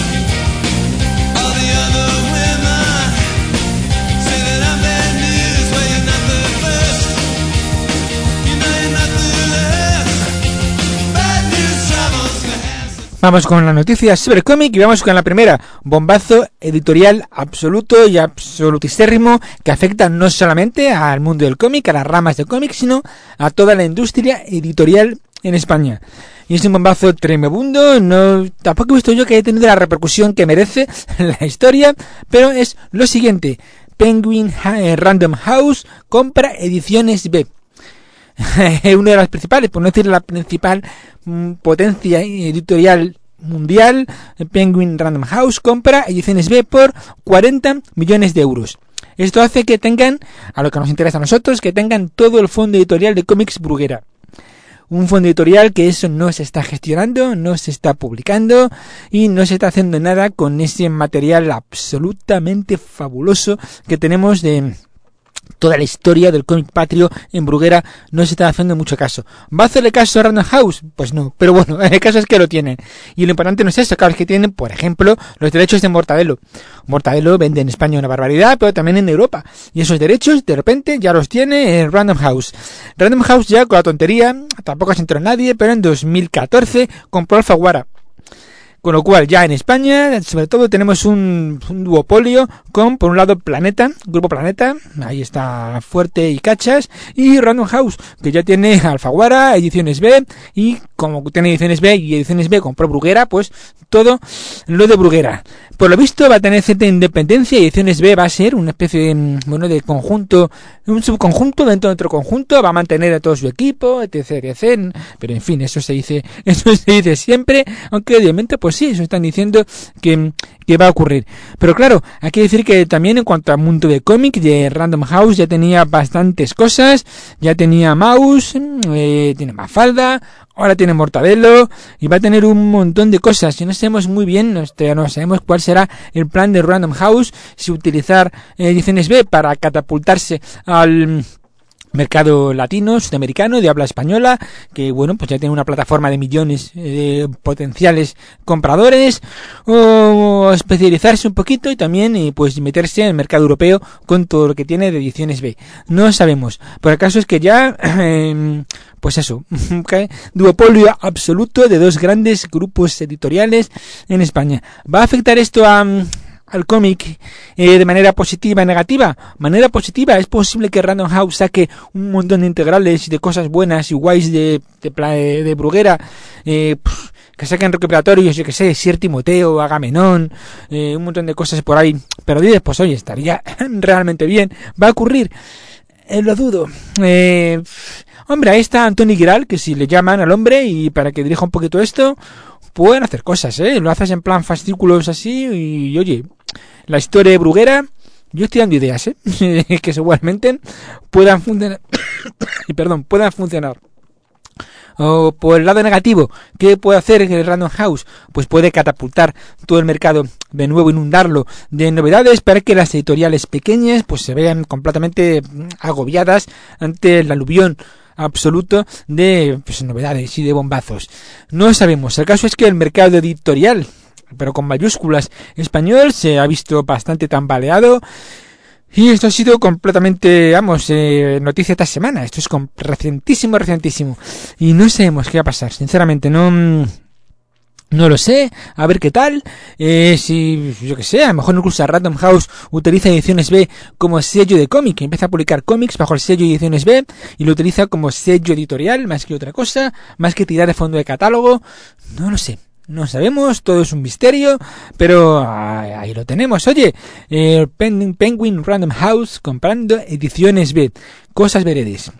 [SPEAKER 3] All the other women say that I'm bad news. Well, you're not the first, you know you're not the last. Bad news travels fast.
[SPEAKER 1] Vamos con las noticias sobre cómic y vamos con la primera. Bombazo editorial absoluto y absolutísimo que afecta no solamente al mundo del cómic, a las ramas de cómic, sino a toda la industria editorial en España. Y es un bombazo tremebundo, tampoco he visto yo que haya tenido la repercusión que merece la historia, pero es lo siguiente. Penguin Random House compra Ediciones B. Una de las principales, por no decir la principal potencia editorial mundial, Penguin Random House compra Ediciones B por 40 millones de euros. Esto hace que tengan, a lo que nos interesa a nosotros, que tengan todo el fondo editorial de cómics Bruguera. Un fondo editorial que eso no se está gestionando, no se está publicando y no se está haciendo nada con ese material absolutamente fabuloso que tenemos de toda la historia del cómic patrio en Bruguera. No se está haciendo mucho caso. ¿Va a hacerle caso a Random House? Pues no, pero bueno, el caso es que lo tienen. Y lo importante no es eso, claro, es que tienen, por ejemplo, los derechos de Mortadelo. Mortadelo vende en España una barbaridad, pero también en Europa. Y esos derechos, de repente, ya los tiene en Random House. Random House ya, con la tontería, tampoco se enteró nadie, pero en 2014 compró Alfaguara. Con lo cual ya en España, sobre todo, tenemos un duopolio con, por un lado, Planeta, Grupo Planeta, ahí está Fuerte y Cachas, y Random House, que ya tiene Alfaguara, Ediciones B, y como tiene Ediciones B y Ediciones B compró Bruguera, pues todo lo de Bruguera. Por lo visto va a tener cierta independencia y Ediciones B va a ser una especie de conjunto, un subconjunto dentro de otro conjunto, va a mantener a todo su equipo, etc, pero en fin, eso se dice siempre, aunque obviamente pues sí, eso están diciendo que va a ocurrir. Pero claro, hay que decir que también en cuanto al mundo de cómic, de Random House ya tenía bastantes cosas, ya tenía Mouse, tiene Mafalda, ahora tiene Mortadelo y va a tener un montón de cosas y no sabemos muy bien, no sabemos cuál será el plan de Random House, si utilizar Ediciones B para catapultarse al mercado latino, sudamericano, de habla española, que bueno, pues ya tiene una plataforma de millones de potenciales compradores, o especializarse un poquito y también pues meterse en el mercado europeo con todo lo que tiene de ediciones B. No sabemos. Por el caso es que ya, pues eso, duopolio absoluto de dos grandes grupos editoriales en España. ¿Va a afectar esto al cómic de manera positiva y negativa? Manera positiva, es posible que Random House saque un montón de integrales y de cosas buenas y guays de Bruguera, que saquen recuperatorios, yo que sé, Sier Timoteo, Agamenón, un montón de cosas por ahí perdidas. Pues oye, estaría realmente bien. ¿Va a ocurrir? Lo dudo. Hombre, ahí está Antoni Giral, que si le llaman al hombre y para que dirija un poquito esto, pueden hacer cosas, lo haces en plan fascículos así y oye, la historia de Bruguera, yo estoy dando ideas, que seguramente puedan funcionar. puedan funcionar. O por el lado negativo, ¿qué puede hacer el Random House? Pues puede catapultar todo el mercado, de nuevo inundarlo de novedades para que las editoriales pequeñas pues se vean completamente agobiadas ante el aluvión absoluto de novedades y de bombazos. No sabemos. El caso es que el mercado editorial, pero con mayúsculas, español, se ha visto bastante tambaleado. Y esto ha sido completamente, noticia esta semana. Esto es recientísimo. Y no sabemos qué va a pasar. Sinceramente, no lo sé, a ver qué tal, si, yo que sé, a lo mejor incluso Random House utiliza Ediciones B como sello de cómic, empieza a publicar cómics bajo el sello de Ediciones B y lo utiliza como sello editorial, más que otra cosa, más que tirar de fondo de catálogo, no lo sé. No sabemos, todo es un misterio, pero ahí lo tenemos. Oye, Penguin Random House comprando Ediciones B, cosas veredes.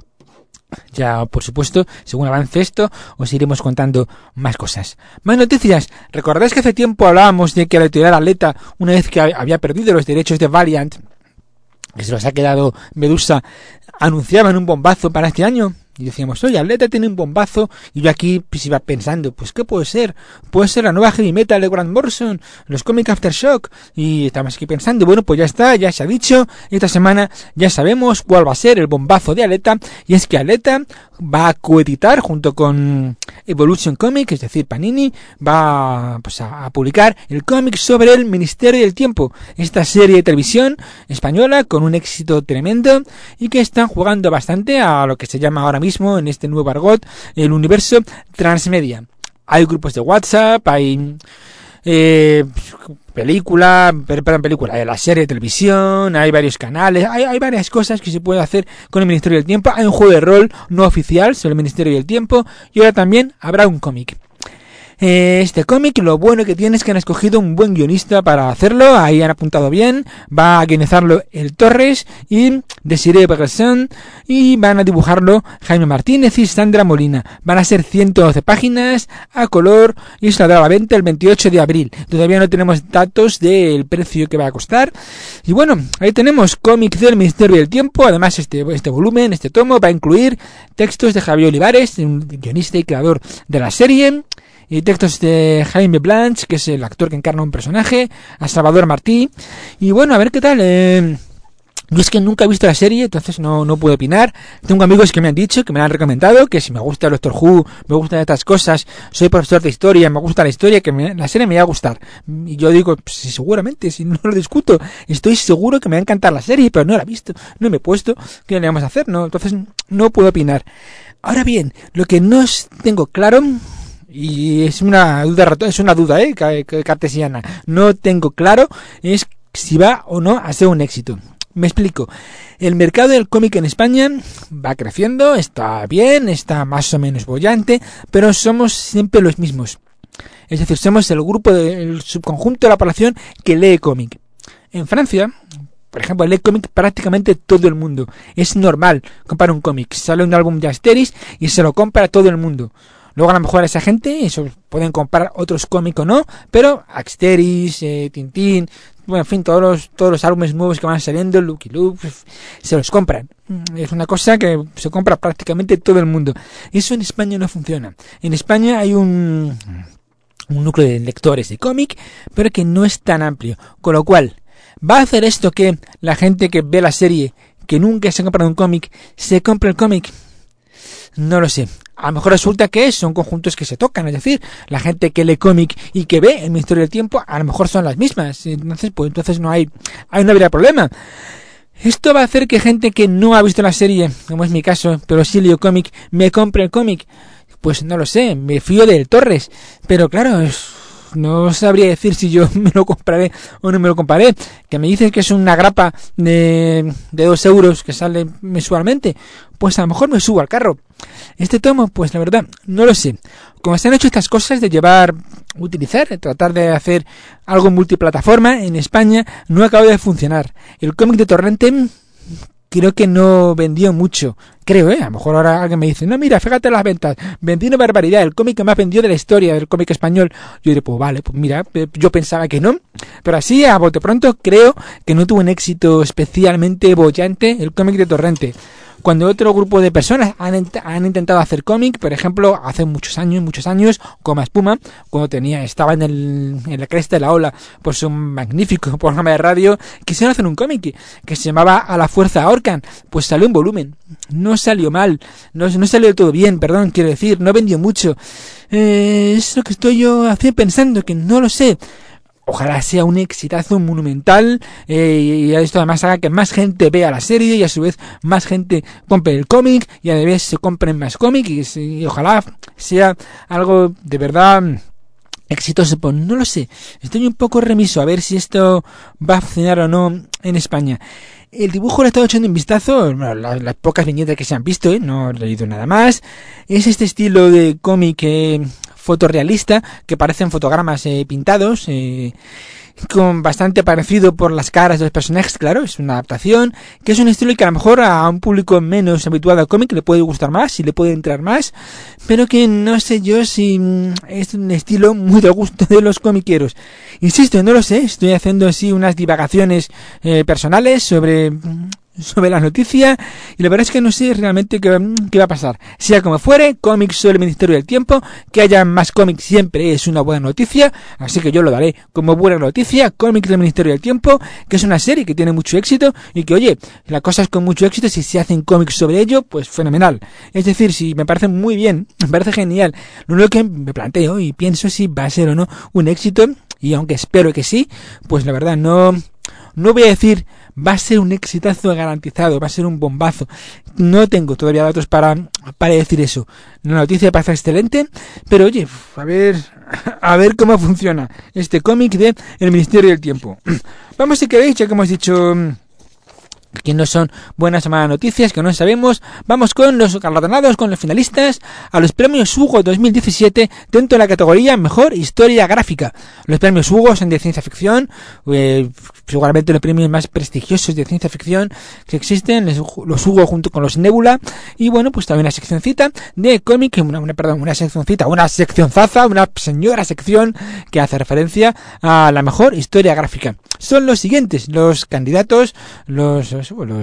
[SPEAKER 1] Ya, por supuesto, según avance esto, os iremos contando más cosas. Más noticias. ¿Recordáis que hace tiempo hablábamos de que la editorial Aleta, una vez que había perdido los derechos de Valiant, que se los ha quedado Medusa, anunciaban un bombazo para este año? Y decíamos, oye, Aleta tiene un bombazo. Y yo aquí pues iba pensando, pues ¿qué puede ser? Puede ser la nueva heavy metal de Grant Morrison, los cómics Aftershock. Y estábamos aquí pensando, bueno, pues ya está, ya se ha dicho. Esta semana ya sabemos cuál va a ser el bombazo de Aleta. Y es que Aleta va a coeditar junto con Evolution Comics, es decir, Panini, va pues a publicar el cómic sobre el Ministerio del Tiempo. Esta serie de televisión española con un éxito tremendo y que están jugando bastante a lo que se llama ahora mismo en este nuevo argot el universo transmedia. Hay grupos de WhatsApp, hay la serie de televisión, hay varios canales, hay varias cosas que se puede hacer con el Ministerio del Tiempo. Hay un juego de rol no oficial sobre el Ministerio del Tiempo y ahora también habrá un cómic. Este cómic, lo bueno que tiene es que han escogido un buen guionista para hacerlo, ahí han apuntado bien, va a guionizarlo el Torres y Desiree Bergson y van a dibujarlo Jaime Martínez y Sandra Molina. Van a ser 112 páginas a color y saldrá a la venta el 28 de abril. Todavía no tenemos datos del precio que va a costar. Y bueno, ahí tenemos cómic del Ministerio del Tiempo. Además este volumen, este tomo, va a incluir textos de Javier Olivares, un guionista y creador de la serie, y textos de Jaime Blanch, que es el actor que encarna un personaje, a Salvador Martí. Y bueno, a ver qué tal. Yo es que nunca he visto la serie, entonces no puedo opinar. Tengo amigos que me han dicho, que me han recomendado, que si me gusta Doctor Who, me gustan estas cosas, soy profesor de historia, me gusta la historia, que la serie me va a gustar. Y yo digo, pues, seguramente, si no lo discuto, estoy seguro que me va a encantar la serie, pero no la he visto, no me he puesto, ¿qué le vamos a hacer? No, entonces no puedo opinar. Ahora bien, lo que no tengo claro, y es una duda cartesiana, no tengo claro es si va o no a ser un éxito. Me explico. El mercado del cómic en España va creciendo, está bien, está más o menos bollante, pero somos siempre los mismos. Es decir, somos el subconjunto de la población que lee cómic. En Francia, por ejemplo, lee cómic prácticamente todo el mundo. Es normal comprar un cómic. Sale un álbum de Asterix y se lo compra todo el mundo. Luego a lo mejor a esa gente eso pueden comprar otros cómics o no, pero Asterix, Tintín, bueno, en fin, todos los álbumes nuevos que van saliendo, Lucky Luke, se los compran. Es una cosa que se compra prácticamente todo el mundo. Eso en España no funciona. En España hay un núcleo de lectores de cómic, pero que no es tan amplio. Con lo cual, ¿va a hacer esto que la gente que ve la serie que nunca se ha comprado un cómic se compra el cómic. No lo sé. A lo mejor resulta que son conjuntos que se tocan, es decir, la gente que lee cómic y que ve el Ministerio del Tiempo, a lo mejor son las mismas. Entonces no habría problema. Esto va a hacer que gente que no ha visto la serie, como es mi caso, pero sí leo cómic, me compre el cómic. Pues no lo sé, me fío del Torres. Pero claro, no sabría decir si yo me lo compraré o no me lo compraré. Que me dicen que es una grapa de 2 euros que sale mensualmente. Pues a lo mejor me subo al carro. Este tomo, pues la verdad, no lo sé. Como se han hecho estas cosas de tratar de hacer algo multiplataforma en España, no acaba de funcionar. El cómic de Torrente creo que no vendió mucho. Creo, a lo mejor ahora alguien me dice, no, mira, fíjate las ventas, vendió una barbaridad, el cómic que más vendió de la historia del cómic español. Yo diré, pues vale, pues mira, yo pensaba que no, pero así a bote pronto creo que no tuvo un éxito especialmente bollante el cómic de Torrente. Cuando otro grupo de personas han intentado hacer cómic, por ejemplo, hace muchos años, Goma Espuma, cuando estaba en la cresta de la ola por su magnífico programa de radio, quisieron hacer un cómic que se llamaba A la Fuerza Ahorcan, pues salió en volumen, no salió mal, no salió del todo bien, perdón, quiero decir, no vendió mucho. Es lo que estoy yo pensando, que no lo sé. Ojalá sea un exitazo monumental y esto además haga que más gente vea la serie y a su vez más gente compre el cómic y a la vez se compren más cómics y ojalá sea algo de verdad exitoso. Pues no lo sé, estoy un poco remiso a ver si esto va a funcionar o no en España. El dibujo le he estado echando un vistazo, las pocas viñetas que se han visto, no he leído nada más. Es este estilo de cómic fotorrealista, que parecen fotogramas pintados, con bastante parecido por las caras de los personajes, claro, es una adaptación, que es un estilo que a lo mejor a un público menos habituado al cómic le puede gustar más, y le puede entrar más, pero que no sé yo si es un estilo muy del gusto de los comiqueros. Insisto, no lo sé, estoy haciendo así unas divagaciones personales sobre la noticia y la verdad es que no sé realmente qué va a pasar. Sea como fuere, cómics sobre el Ministerio del Tiempo, que haya más cómics siempre es una buena noticia, así que yo lo daré como buena noticia. Cómics del Ministerio del Tiempo, que es una serie que tiene mucho éxito y que oye, la cosa es con mucho éxito, si se hacen cómics sobre ello, pues fenomenal. Es decir, si me parece muy bien, me parece genial. Lo único que me planteo y pienso si va a ser o no un éxito, y aunque espero que sí, pues la verdad no voy a decir va a ser un exitazo garantizado, va a ser un bombazo. No tengo todavía datos para decir eso. La noticia parece excelente, pero oye, a ver cómo funciona este cómic de El Ministerio del Tiempo. Vamos, si queréis, ya que hemos dicho que no son buenas o malas noticias, que no sabemos, vamos con los galardonados, con los finalistas a los premios Hugo 2017 dentro de la categoría Mejor Historia Gráfica. Los premios Hugo son de ciencia ficción, seguramente los premios más prestigiosos de ciencia ficción que existen, los Hugo junto con los Nebula, y bueno, pues también una seccioncita de cómic, una seccionzaza, una señora sección que hace referencia a la mejor historia gráfica. Son los siguientes, los candidatos, los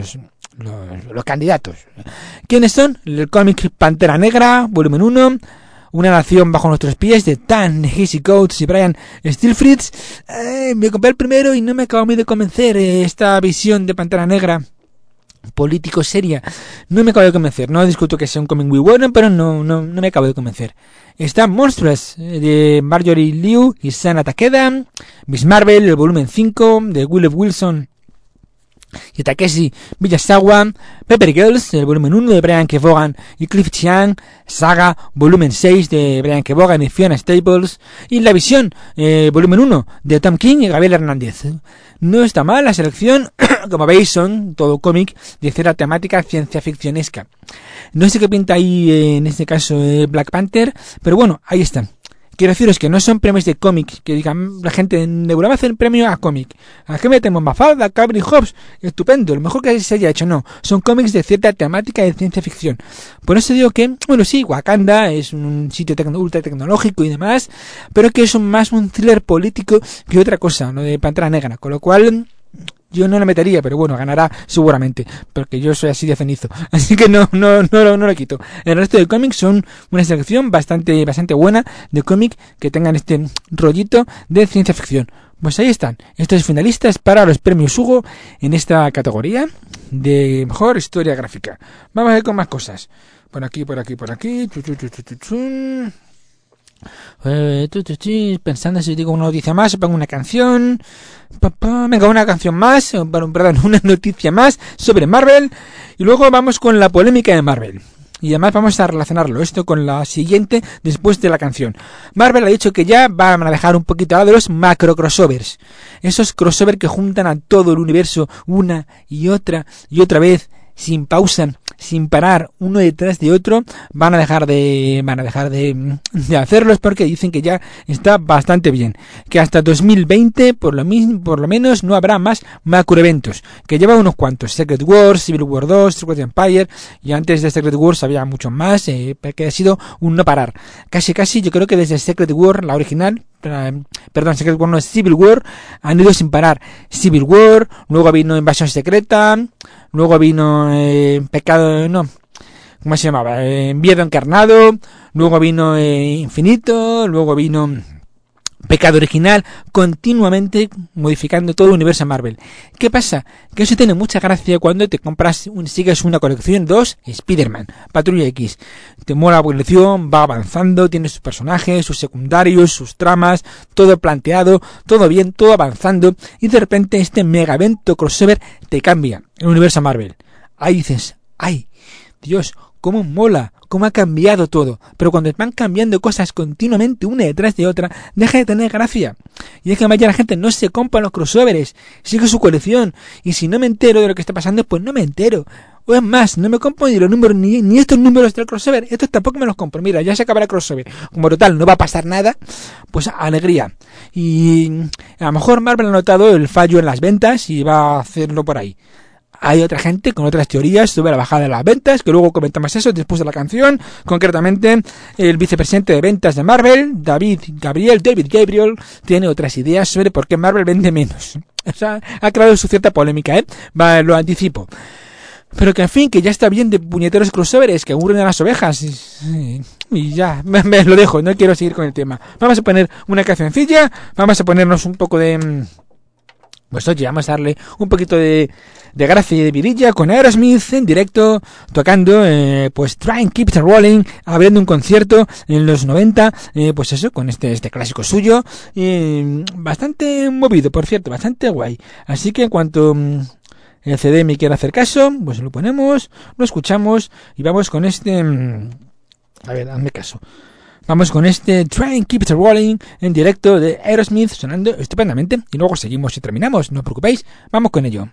[SPEAKER 1] candidatos. ¿Quiénes son? El cómic Pantera Negra, volumen 1, Una nación bajo nuestros pies, de Ta-Nehisi Coates y Brian Stilfritz. Me compré el primero y no me acabo de convencer. Esta visión de Pantera Negra político seria no me acabo de convencer. No discuto que sea un cómic muy bueno, pero no me acabo de convencer. Está Monstrous de Marjorie Liu y Sana Takeda, Miss Marvel, el volumen 5 de Will F. Wilson y Takeshi Miyazawa, Pepper Girls, el volumen 1 de Brian K. Vaughan y Cliff Chiang, Saga, volumen 6 de Brian K. Vaughan y Fiona Staples, y La Visión, volumen 1 de Tom King y Gabriel Hernández. No está mal la selección, como veis son todo cómic de cierta temática ciencia ficcionesca. No sé qué pinta ahí en este caso Black Panther, pero bueno, ahí están. Quiero deciros que no son premios de cómic, que digan la gente en Nebula va a hacer premio a cómic. ¿A qué metemos? Mafalda, Calvin Hobbes, estupendo, lo mejor que se haya hecho. No, son cómics de cierta temática de ciencia ficción. Por eso digo que, bueno, sí, Wakanda es un sitio ultra tecnológico y demás, pero que es más un thriller político que otra cosa, lo de Pantera Negra, con lo cual yo no la metería, pero bueno, ganará seguramente, porque yo soy así de cenizo, así que no lo quito. El resto de cómics son una selección bastante buena de cómic que tengan este rollito de ciencia ficción. Pues ahí están, estos finalistas para los premios Hugo en esta categoría de mejor historia gráfica. Vamos a ver con más cosas. Por aquí. Pensando si digo una noticia más o pongo una canción. Venga, una canción más, perdón, una noticia más sobre Marvel. Y luego vamos con la polémica de Marvel. Y además vamos a relacionarlo esto con la siguiente después de la canción. Marvel ha dicho que ya van a dejar un poquito de los macro crossovers. Esos crossovers que juntan a todo el universo una y otra vez, sin pausa, sin parar, uno detrás de otro, van a dejar de hacerlos porque dicen que ya está bastante bien, que hasta 2020 por lo menos no habrá más macroeventos, que lleva unos cuantos: Secret Wars, Civil War 2, Secret Empire, y antes de Secret Wars había muchos más, que ha sido un no parar, casi yo creo que desde Secret War, la original, Secret War no es Civil War, han ido sin parar. Civil War, luego vino Invasión Secreta, luego vino ¿cómo se llamaba? Miedo Encarnado, luego vino Infinito, luego vino Pecado Original, continuamente modificando todo el universo Marvel. ¿Qué pasa? Que eso tiene mucha gracia cuando te compras, sigues una colección 2, Spider-Man, Patrulla X. Te mola la colección, va avanzando, tiene sus personajes, sus secundarios, sus tramas, todo planteado, todo bien, todo avanzando, y de repente este mega evento crossover te cambia el universo Marvel. Ahí dices, ¡ay, Dios! ¡Cómo mola! ¿Cómo ha cambiado todo? Pero cuando van cambiando cosas continuamente una detrás de otra, deja de tener gracia. Y es que la gente no se compra los crossovers, sigue su colección. Y si no me entero de lo que está pasando, pues no me entero. O es más, no me compro ni los números, ni estos números del crossover. Estos tampoco me los compro. Mira, ya se acabará el crossover. Como total, no va a pasar nada, pues alegría. Y a lo mejor Marvel ha notado el fallo en las ventas y va a hacerlo por ahí. Hay otra gente con otras teorías sobre la bajada de las ventas, que luego comentamos eso después de la canción. Concretamente, el vicepresidente de ventas de Marvel, David Gabriel, tiene otras ideas sobre por qué Marvel vende menos. O sea, ha creado su cierta polémica, lo anticipo. Pero que en fin, que ya está bien de puñeteros crossovers que aburren a las ovejas. Y ya, me lo dejo, no quiero seguir con el tema. Vamos a poner una cancioncilla, vamos a ponernos un poco de... Pues oye, vamos a darle un poquito de gracia y de vidilla con Aerosmith en directo, tocando, pues Try and Keep It Rolling, abriendo un concierto en los 90, pues eso, con este clásico suyo, bastante movido, por cierto, bastante guay. Así que en cuanto el CD me quiera hacer caso, pues lo ponemos, lo escuchamos y vamos con este... a ver, hazme caso. Vamos con este Try and Keep It Rolling en directo de Aerosmith, sonando estupendamente. Y luego seguimos y terminamos, no os preocupéis, vamos con ello.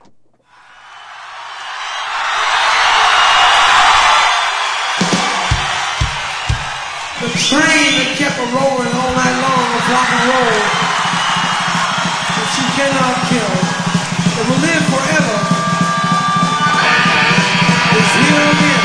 [SPEAKER 4] The train that kept a rolling all night long was rock and roll. But she cannot kill. It will live forever. It's here again.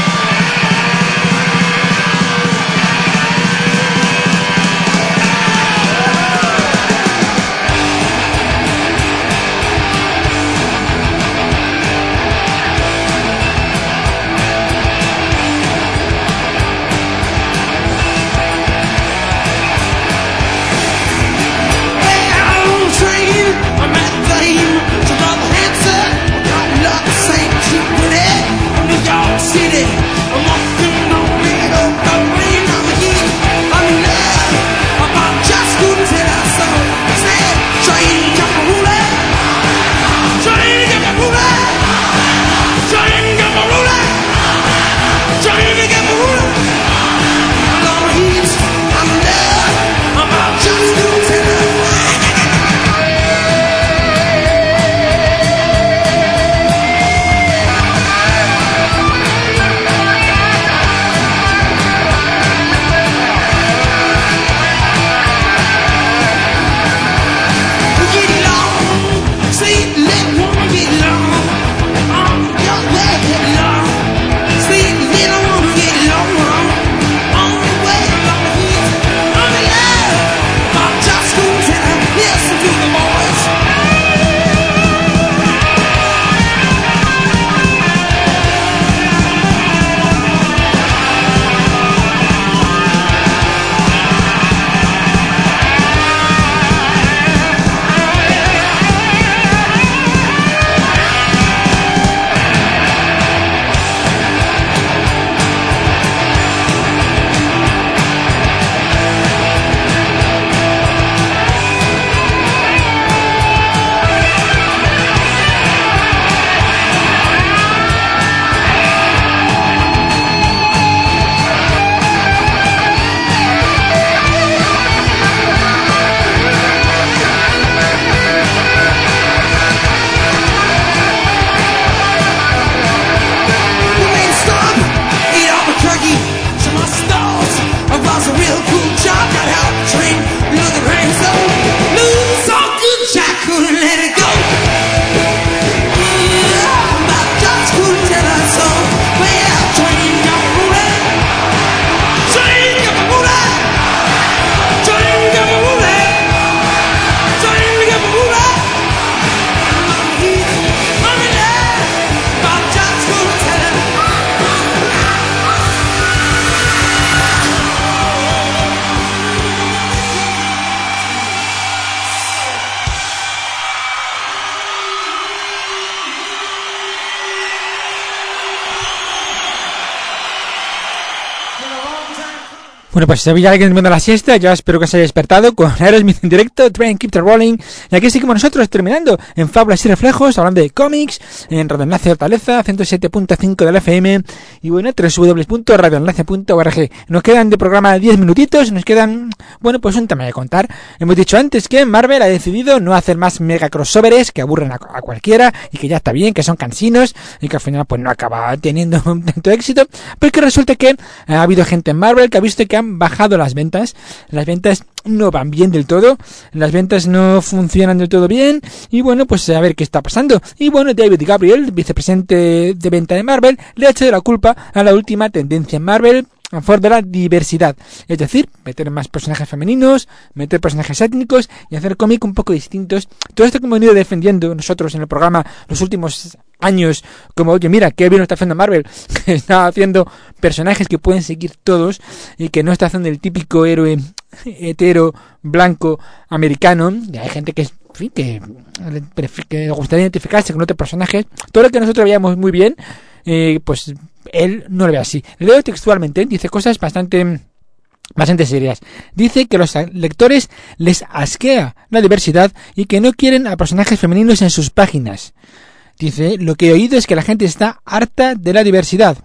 [SPEAKER 1] Bueno, pues ya que terminando la siesta, ya espero que os haya despertado con Aerosmith en directo, Train Keep the Rolling, y aquí seguimos nosotros terminando en Fábulas y Reflejos, hablando de cómics, en Radio Enlace Hortaleza, 107.5 del FM, y bueno, www.radioenlace.org. Nos quedan de programa 10 minutitos, nos quedan, bueno, pues un tema de contar. Hemos dicho antes que Marvel ha decidido no hacer más mega crossovers que aburren a cualquiera, y que ya está bien, que son cansinos, y que al final pues no acaba teniendo tanto éxito, pero que resulta que ha habido gente en Marvel que ha visto que han bajado las ventas no van bien del todo, las ventas no funcionan del todo bien, y bueno, pues a ver qué está pasando. Y bueno, David Gabriel, vicepresidente de venta de Marvel, le ha echado la culpa a la última tendencia en Marvel a favor de la diversidad, es decir, meter más personajes femeninos, meter personajes étnicos y hacer cómics un poco distintos. Todo esto que hemos venido defendiendo nosotros en el programa los últimos años, como oye, mira, qué bien lo está haciendo Marvel, que está haciendo personajes que pueden seguir todos y que no está haciendo el típico héroe hetero, blanco, americano. Y hay gente que, en fin, que le gustaría identificarse con otros personajes. Todo lo que nosotros veíamos muy bien, pues él no lo ve así. Leo textualmente, dice cosas bastante serias. Dice que a los lectores les asquea la diversidad y que no quieren a personajes femeninos en sus páginas. Dice, lo que he oído es que la gente está harta de la diversidad.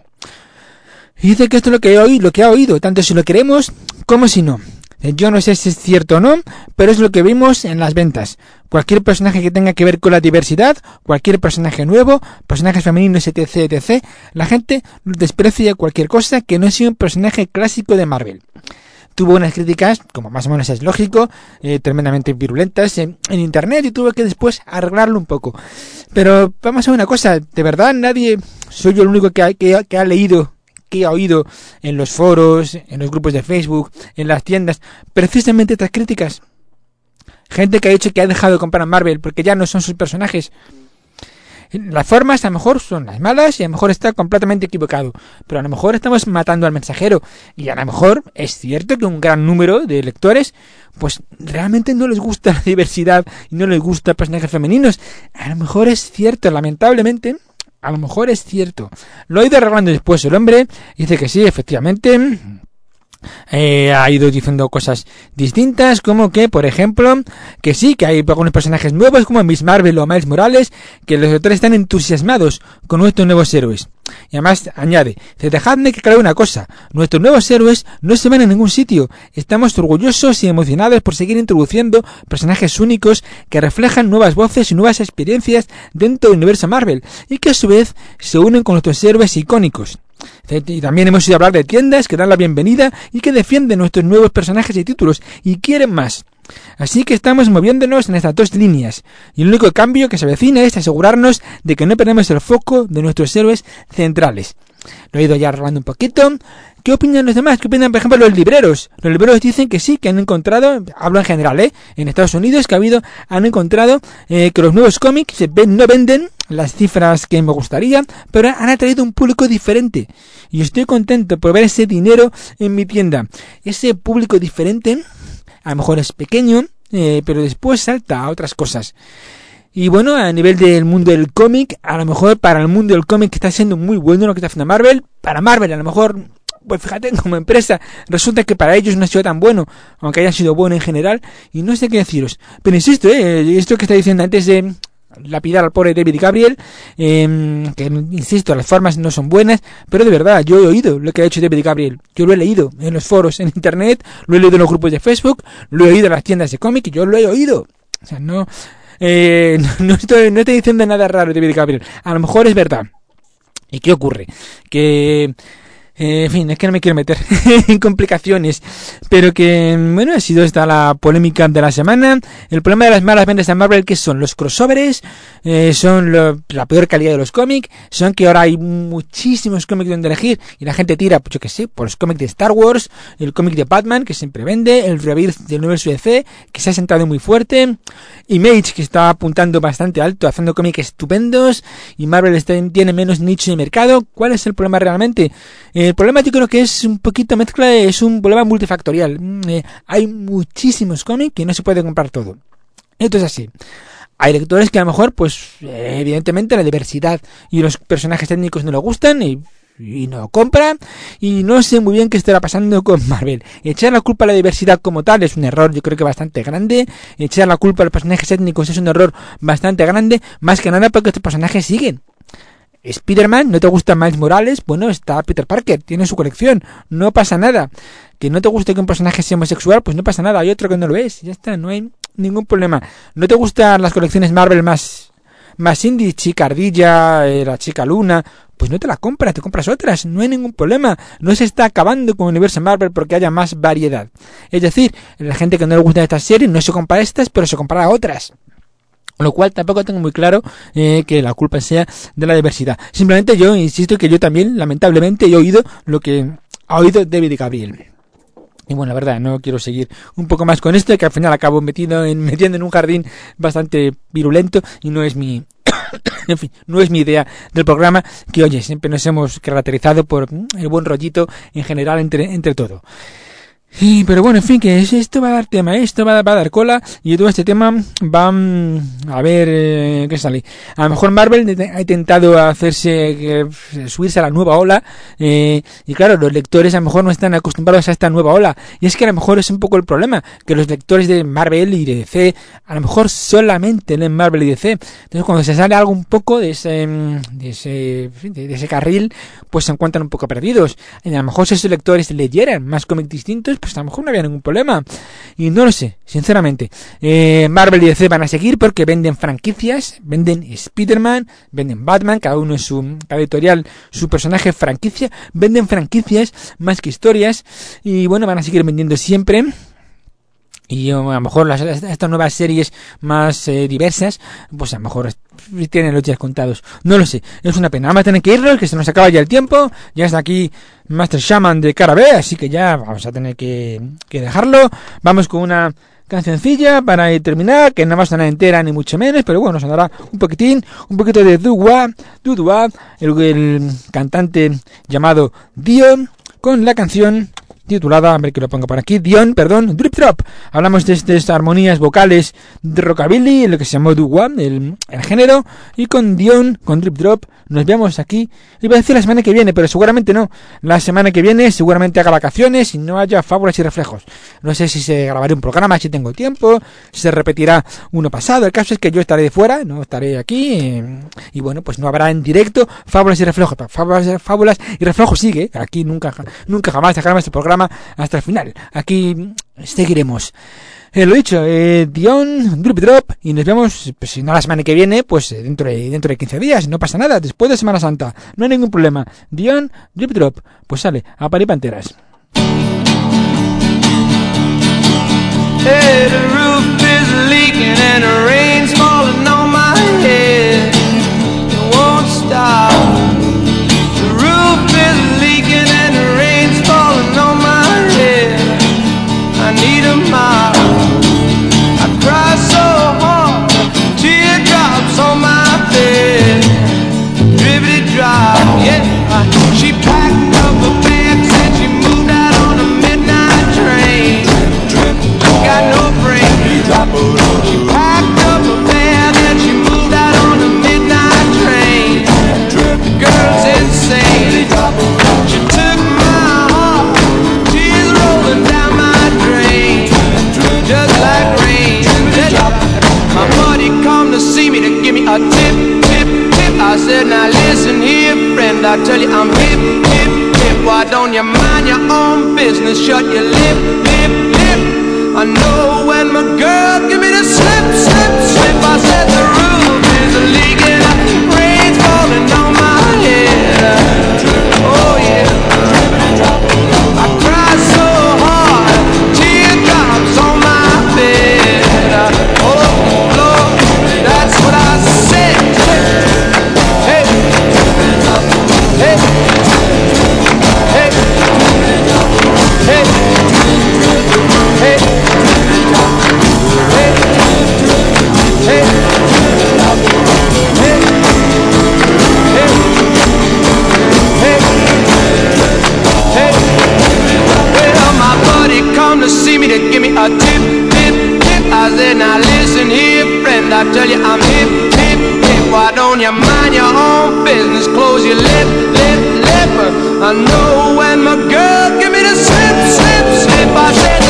[SPEAKER 1] Y dice que esto es lo que ha oído, tanto si lo queremos como si no. Yo no sé si es cierto o no, pero es lo que vimos en las ventas. Cualquier personaje que tenga que ver con la diversidad, cualquier personaje nuevo, personajes femeninos, etc., la gente desprecia cualquier cosa que no sea un personaje clásico de Marvel. Tuvo unas críticas, como más o menos es lógico, tremendamente virulentas en internet, y tuvo que después arreglarlo un poco. Pero vamos a ver una cosa, de verdad nadie, soy yo el único que ha leído, que ha oído en los foros, en los grupos de Facebook, en las tiendas, precisamente estas críticas. Gente que ha dicho que ha dejado de comprar a Marvel porque ya no son sus personajes. Las formas a lo mejor son las malas y a lo mejor está completamente equivocado, pero a lo mejor estamos matando al mensajero, y a lo mejor es cierto que un gran número de lectores pues realmente no les gusta la diversidad y no les gusta personajes femeninos. A lo mejor es cierto, lamentablemente. A lo mejor es cierto. Lo ha ido arreglando después el hombre. Dice que sí, efectivamente. Ha ido diciendo cosas distintas, como que, por ejemplo, que sí, que hay algunos personajes nuevos, como Miss Marvel o Miles Morales, que los lectores están entusiasmados con nuestros nuevos héroes. Y además añade, dejadme que claro una cosa, nuestros nuevos héroes no se van a ningún sitio, estamos orgullosos y emocionados por seguir introduciendo personajes únicos que reflejan nuevas voces y nuevas experiencias dentro del universo Marvel, y que a su vez se unen con nuestros héroes icónicos. Y también hemos ido a hablar de tiendas que dan la bienvenida y que defienden nuestros nuevos personajes y títulos y quieren más. Así que estamos moviéndonos en estas dos líneas, y el único cambio que se avecina es asegurarnos de que no perdemos el foco de nuestros héroes centrales. Lo he ido ya arreglando un poquito. ¿Qué opinan los demás? ¿Qué opinan, por ejemplo, los libreros? Los libreros dicen que sí, que han encontrado, hablo en general, en Estados Unidos, que han encontrado que los nuevos cómics no venden las cifras que me gustaría, pero han atraído un público diferente. Y estoy contento por ver ese dinero en mi tienda. Ese público diferente, a lo mejor es pequeño, pero después salta a otras cosas. Y bueno, a nivel del mundo del cómic, a lo mejor para el mundo del cómic está siendo muy bueno lo que está haciendo Marvel. Para Marvel, a lo mejor, pues fíjate, como empresa, resulta que para ellos no ha sido tan bueno, aunque haya sido bueno en general, y no sé qué deciros. Pero insisto, esto que está diciendo antes de lapidar al pobre David Gabriel, que insisto, las formas no son buenas, pero de verdad, yo he oído lo que ha hecho David Gabriel, yo lo he leído en los foros en internet, lo he leído en los grupos de Facebook, lo he oído en las tiendas de cómic, y yo lo he oído. O sea, no estoy diciendo nada raro de David Gabriel, a lo mejor es verdad. ¿Y qué ocurre? Que en fin, es que no me quiero meter en complicaciones, pero que, bueno, ha sido esta la polémica de la semana. El problema de las malas ventas de Marvel, que son los crossovers, son la peor calidad de los cómics, son que ahora hay muchísimos cómics donde elegir y la gente tira, pues yo que sé, por los cómics de Star Wars, el cómic de Batman, que siempre vende, el Rebirth del universo DC, que se ha sentado muy fuerte, Image, que está apuntando bastante alto, haciendo cómics estupendos, y Marvel tiene menos nicho de mercado. ¿Cuál es el problema realmente? El problema yo creo que es un poquito mezcla, es un problema multifactorial. Hay muchísimos cómics que no se puede comprar todo. Esto es así. Hay lectores que a lo mejor, pues, evidentemente la diversidad y los personajes técnicos no les gustan y y no compra, y no sé muy bien qué estará pasando con Marvel. Echar la culpa a la diversidad como tal es un error, yo creo que bastante grande. Echar la culpa a los personajes étnicos es un error bastante grande, más que nada porque estos personajes siguen. Spider-Man, ¿no te gusta Miles Morales? Bueno, está Peter Parker, tiene su colección, no pasa nada. Que no te guste que un personaje sea homosexual, pues no pasa nada, hay otro que no lo es, ya está, no hay ningún problema. ¿No te gustan las colecciones Marvel más indie, Chica Ardilla, la Chica Luna? Pues no te la compras, te compras otras, no hay ningún problema. No se está acabando con el universo Marvel porque haya más variedad. Es decir, la gente que no le gusta estas series no se compra estas, pero se comprará otras. Lo cual tampoco tengo muy claro que la culpa sea de la diversidad. Simplemente yo insisto que yo también, lamentablemente, he oído lo que ha oído David Gabriel. Y bueno, la verdad, no quiero seguir un poco más con esto, que al final acabo metiendo en un jardín bastante virulento y no es mi... en fin, no es mi idea del programa, que oye, siempre nos hemos caracterizado por el buen rollito en general entre todo. Sí, pero bueno, en fin, que esto va a dar tema, esto va a dar cola, y todo este tema va a ver qué sale. A lo mejor Marvel ha intentado subirse a la nueva ola, y claro, los lectores a lo mejor no están acostumbrados a esta nueva ola, y es que a lo mejor es un poco el problema, que los lectores de Marvel y de DC a lo mejor solamente leen Marvel y DC. Entonces cuando se sale algo un poco de ese carril, pues se encuentran un poco perdidos. Y a lo mejor si esos lectores leyeran más cómics distintos, pues a lo mejor no había ningún problema. Y no lo sé, sinceramente. Marvel y DC van a seguir porque venden franquicias, venden Spider-Man, venden Batman, cada uno en cada editorial, su personaje franquicia, venden franquicias más que historias, y bueno, van a seguir vendiendo siempre. Y a lo mejor estas nuevas series más diversas, pues a lo mejor tienen los días contados. No lo sé, es una pena. Vamos a tener que irnos, que se nos acaba ya el tiempo. Ya está aquí Master Shaman de cara B, así que ya vamos a tener que dejarlo. Vamos con una cancioncilla para terminar, que no va a sonar entera ni mucho menos, pero bueno, sonará un poquito de Dua, el cantante llamado Dion, con la canción titulada, a ver que lo pongo por aquí, Drip Drop. Hablamos de estas armonías vocales de rockabilly, lo que se llamó doo-wop, el género, y con Dion, con Drip Drop, nos vemos aquí, iba a decir la semana que viene, pero seguramente no. La semana que viene seguramente haga vacaciones y no haya fábulas y reflejos. No sé si se grabará un programa, si tengo tiempo, si se repetirá uno pasado. El caso es que yo estaré de fuera, no estaré aquí, y bueno, pues no habrá en directo fábulas y reflejos. Fábulas y reflejos sigue, aquí nunca jamás dejaremos este programa hasta el final. Aquí seguiremos. Lo dicho, Dion, Drip Drop, y nos vemos, pues, si no la semana que viene, pues dentro de 15 días, no pasa nada, después de Semana Santa, no hay ningún problema. Dion, Drip Drop, pues sale, a parir panteras.
[SPEAKER 5] Hey, the roof is leaking and the rain's falling on my head. It won't stop. The roof is leaking and the rain's falling on my head. I need a mop. I cry so hard, teardrops on my bed. Drippity drop, yeah. She packed up her bags and she moved out on a midnight train. Got no brain. She packed up her bag and she moved out on a midnight train. The girl's insane. She took my heart, tears rolling down my drain, just like rain. My buddy come to see me to give me a tip. I said, now listen here, friend, I tell you I'm hip. Why don't you mind your own business? Shut your lip. I know when my girl give me the slip. I said the roof is leaking, rain's falling on my head. Oh yeah, I cry so hard, teardrops on my bed. Oh Lord, that's what I said. Hey, hey, hey, hey, hey, well, my buddy come to see me to give me a tip. I said, now listen here, friend, I tell you I'm hip. Why don't you mind your own business? Close your lip. I know when my girl give me the slip, slip, slip, I said